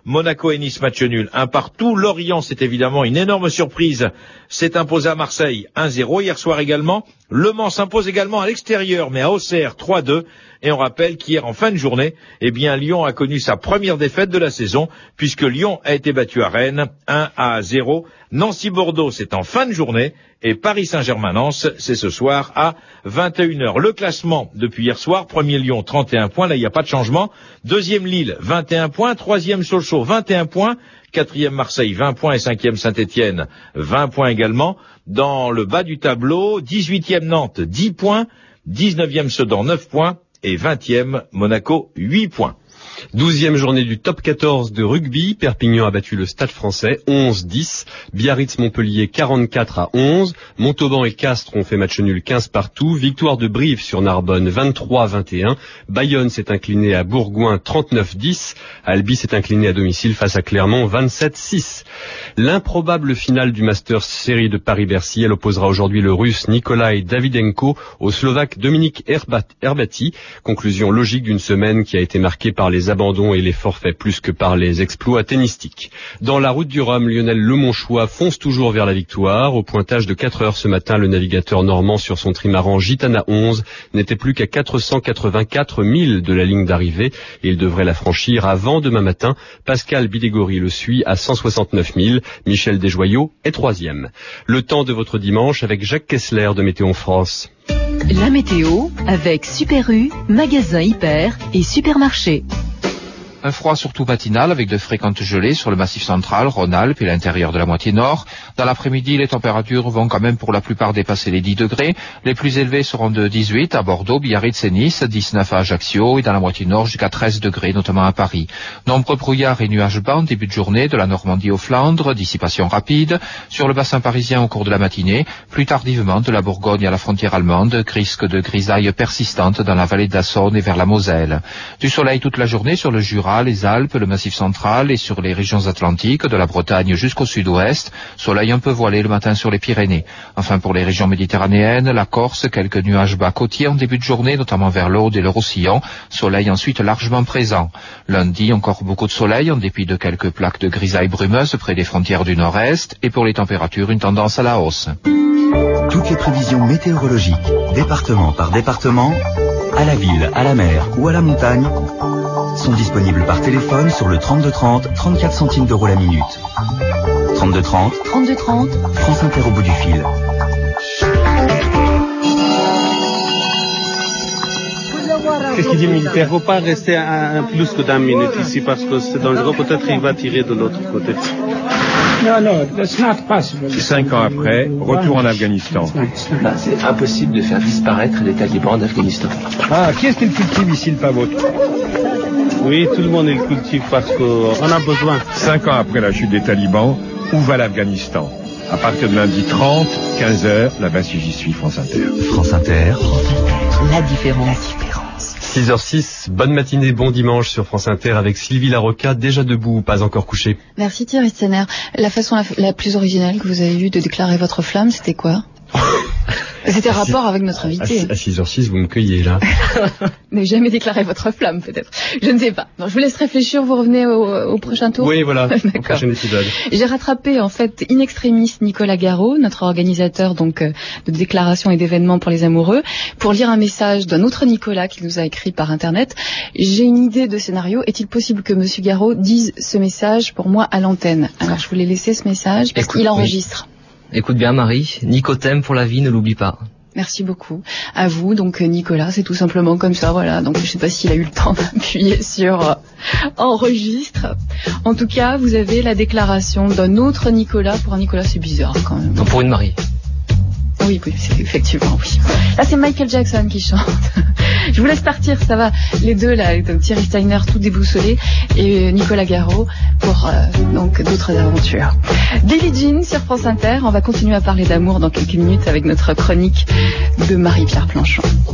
[SPEAKER 20] Monaco et Nice match nul un partout. Lorient, c'est évidemment une énorme surprise, s'est imposé à Marseille un zéro hier soir également. Le Mans s'impose également à l'extérieur mais à Auxerre trois deux. Et on rappelle qu'hier en fin de journée, eh bien Lyon a connu sa première défaite de la saison puisque Lyon a été battu à Rennes un à zéro. Nancy-Bordeaux, c'est en fin de journée et Paris Saint-Germain-Nantes, c'est ce soir à vingt et une heures. Le classement depuis hier soir, premier Lyon trente et un points, là il n'y a pas de changement. Deuxième Lille vingt et un points, troisième Sochaux vingt et un points, quatrième Marseille vingt points et cinquième Saint-Étienne vingt points également. Dans le bas du tableau, dix-huitième Nantes dix points, dix-neuvième Sedan neuf points et vingtième Monaco huit points.
[SPEAKER 19] Douzième journée du top quatorze de rugby. Perpignan a battu le Stade français onze dix. Biarritz-Montpellier quarante-quatre à onze. Montauban et Castres ont fait match nul quinze partout. Victoire de Brive sur Narbonne vingt-trois à vingt et un. Bayonne s'est incliné à Bourgoin trente-neuf dix. Albi s'est incliné à domicile face à Clermont vingt-sept six. L'improbable finale du Masters Série de Paris-Bercy. Elle opposera aujourd'hui le Russe Nikolai Davydenko au Slovaque Dominique Herbati. Conclusion logique d'une semaine qui a été marquée par les abandons et les forfaits plus que par les exploits tennistiques. Dans la route du Rhum, Lionel Lemonchois fonce toujours vers la victoire. Au pointage de quatre heures ce matin, le navigateur normand sur son trimaran Gitana onze n'était plus qu'à quatre cent quatre-vingt-quatre milles de la ligne d'arrivée. Il devrait la franchir avant demain matin. Pascal Bidégory le suit à cent soixante-neuf milles. Michel Desjoyaux est troisième. Le temps de votre dimanche avec Jacques Kessler de Météo France.
[SPEAKER 21] La météo avec Super U, magasin hyper et supermarché.
[SPEAKER 22] Un froid surtout matinal avec de fréquentes gelées sur le massif central, Rhône-Alpes et l'intérieur de la moitié nord. Dans l'après-midi, les températures vont quand même pour la plupart dépasser les dix degrés. Les plus élevés seront de dix-huit à Bordeaux, Biarritz et Nice, dix-neuf à Ajaccio et dans la moitié nord jusqu'à treize degrés, notamment à Paris. Nombreux brouillards et nuages bas en début de journée de la Normandie aux Flandres, dissipation rapide. Sur le bassin parisien au cours de la matinée, plus tardivement de la Bourgogne à la frontière allemande, risque de grisaille persistante dans la vallée de la Saône et vers la Moselle. Du soleil toute la journée sur le Jura, les Alpes, le Massif central et sur les régions atlantiques, de la Bretagne jusqu'au sud-ouest. Soleil un peu voilé le matin sur les Pyrénées. Enfin, pour les régions méditerranéennes, la Corse, quelques nuages bas côtiers en début de journée, notamment vers l'Aude et le Roussillon. Soleil ensuite largement présent. Lundi, encore beaucoup de soleil, en dépit de quelques plaques de grisaille brumeuse près des frontières du nord-est. Et pour les températures, une tendance à la hausse.
[SPEAKER 23] Toutes les prévisions météorologiques, département par département, à la ville, à la mer ou à la montagne, sont disponibles par téléphone sur le trente-deux trente, trente-quatre centimes d'euros la minute. trente-deux trente,
[SPEAKER 21] trente-deux trente,
[SPEAKER 23] France Inter au bout du fil.
[SPEAKER 24] Qu'est-ce qu'il dit le militaire? Il ne faut pas rester un, un plus que d'un minute ici parce que c'est dangereux. Peut-être qu'il va tirer de l'autre côté.
[SPEAKER 25] Non, non, that's not possible.
[SPEAKER 26] Cinq ans après, retour en Afghanistan.
[SPEAKER 27] Bah, c'est impossible de faire disparaître les talibans d'Afghanistan.
[SPEAKER 25] Ah, qui est-ce qui le cultive ici, le pavot?
[SPEAKER 24] Oui, tout le monde il le cultive parce qu'on a besoin.
[SPEAKER 26] Cinq ans après la chute des talibans, où va l'Afghanistan? À partir de lundi trente, quinze heures, là-bas si j'y suis, France Inter.
[SPEAKER 23] France Inter.
[SPEAKER 21] La différence.
[SPEAKER 19] six heures six, bonne matinée, bon dimanche sur France Inter avec Sylvie Larocca, déjà debout, pas encore couchée.
[SPEAKER 2] Merci Thierry Stenner. La façon la, la plus originale que vous avez eue de déclarer votre flamme, c'était quoi? C'était rapport avec notre invité.
[SPEAKER 19] À six heures six, vous me cueillez là.
[SPEAKER 2] Ne jamais déclarer votre flamme, peut-être. Je ne sais pas. Non, je vous laisse réfléchir, vous revenez au, au prochain tour.
[SPEAKER 19] Oui, voilà, au prochain épisode.
[SPEAKER 2] J'ai rattrapé, en fait, in extremis Nicolas Garot, notre organisateur donc de déclarations et d'événements pour les amoureux, pour lire un message d'un autre Nicolas qui nous a écrit par Internet. J'ai une idée de scénario. Est-il possible que Monsieur Garot dise ce message pour moi à l'antenne? Alors, je voulais laisser ce message parce qu'il enregistre.
[SPEAKER 3] Oui. Écoute bien Marie, Nicotème pour la vie, ne l'oublie pas.
[SPEAKER 2] Merci beaucoup. À vous, donc Nicolas, c'est tout simplement comme ça, voilà. Donc je ne sais pas s'il a eu le temps d'appuyer sur euh, enregistre. En tout cas, vous avez la déclaration d'un autre Nicolas. Pour un Nicolas, c'est bizarre quand même.
[SPEAKER 3] Non, pour une Marie.
[SPEAKER 2] Oui, oui, c'est effectivement, oui. Là, c'est Michael Jackson qui chante. Je vous laisse partir, ça va. Les deux, là, Thierry Steiner, tout déboussolé, et Nicolas Garot pour euh, donc d'autres aventures. Billie Jean sur France Inter. On va continuer à parler d'amour dans quelques minutes avec notre chronique de Marie-Pierre Planchon.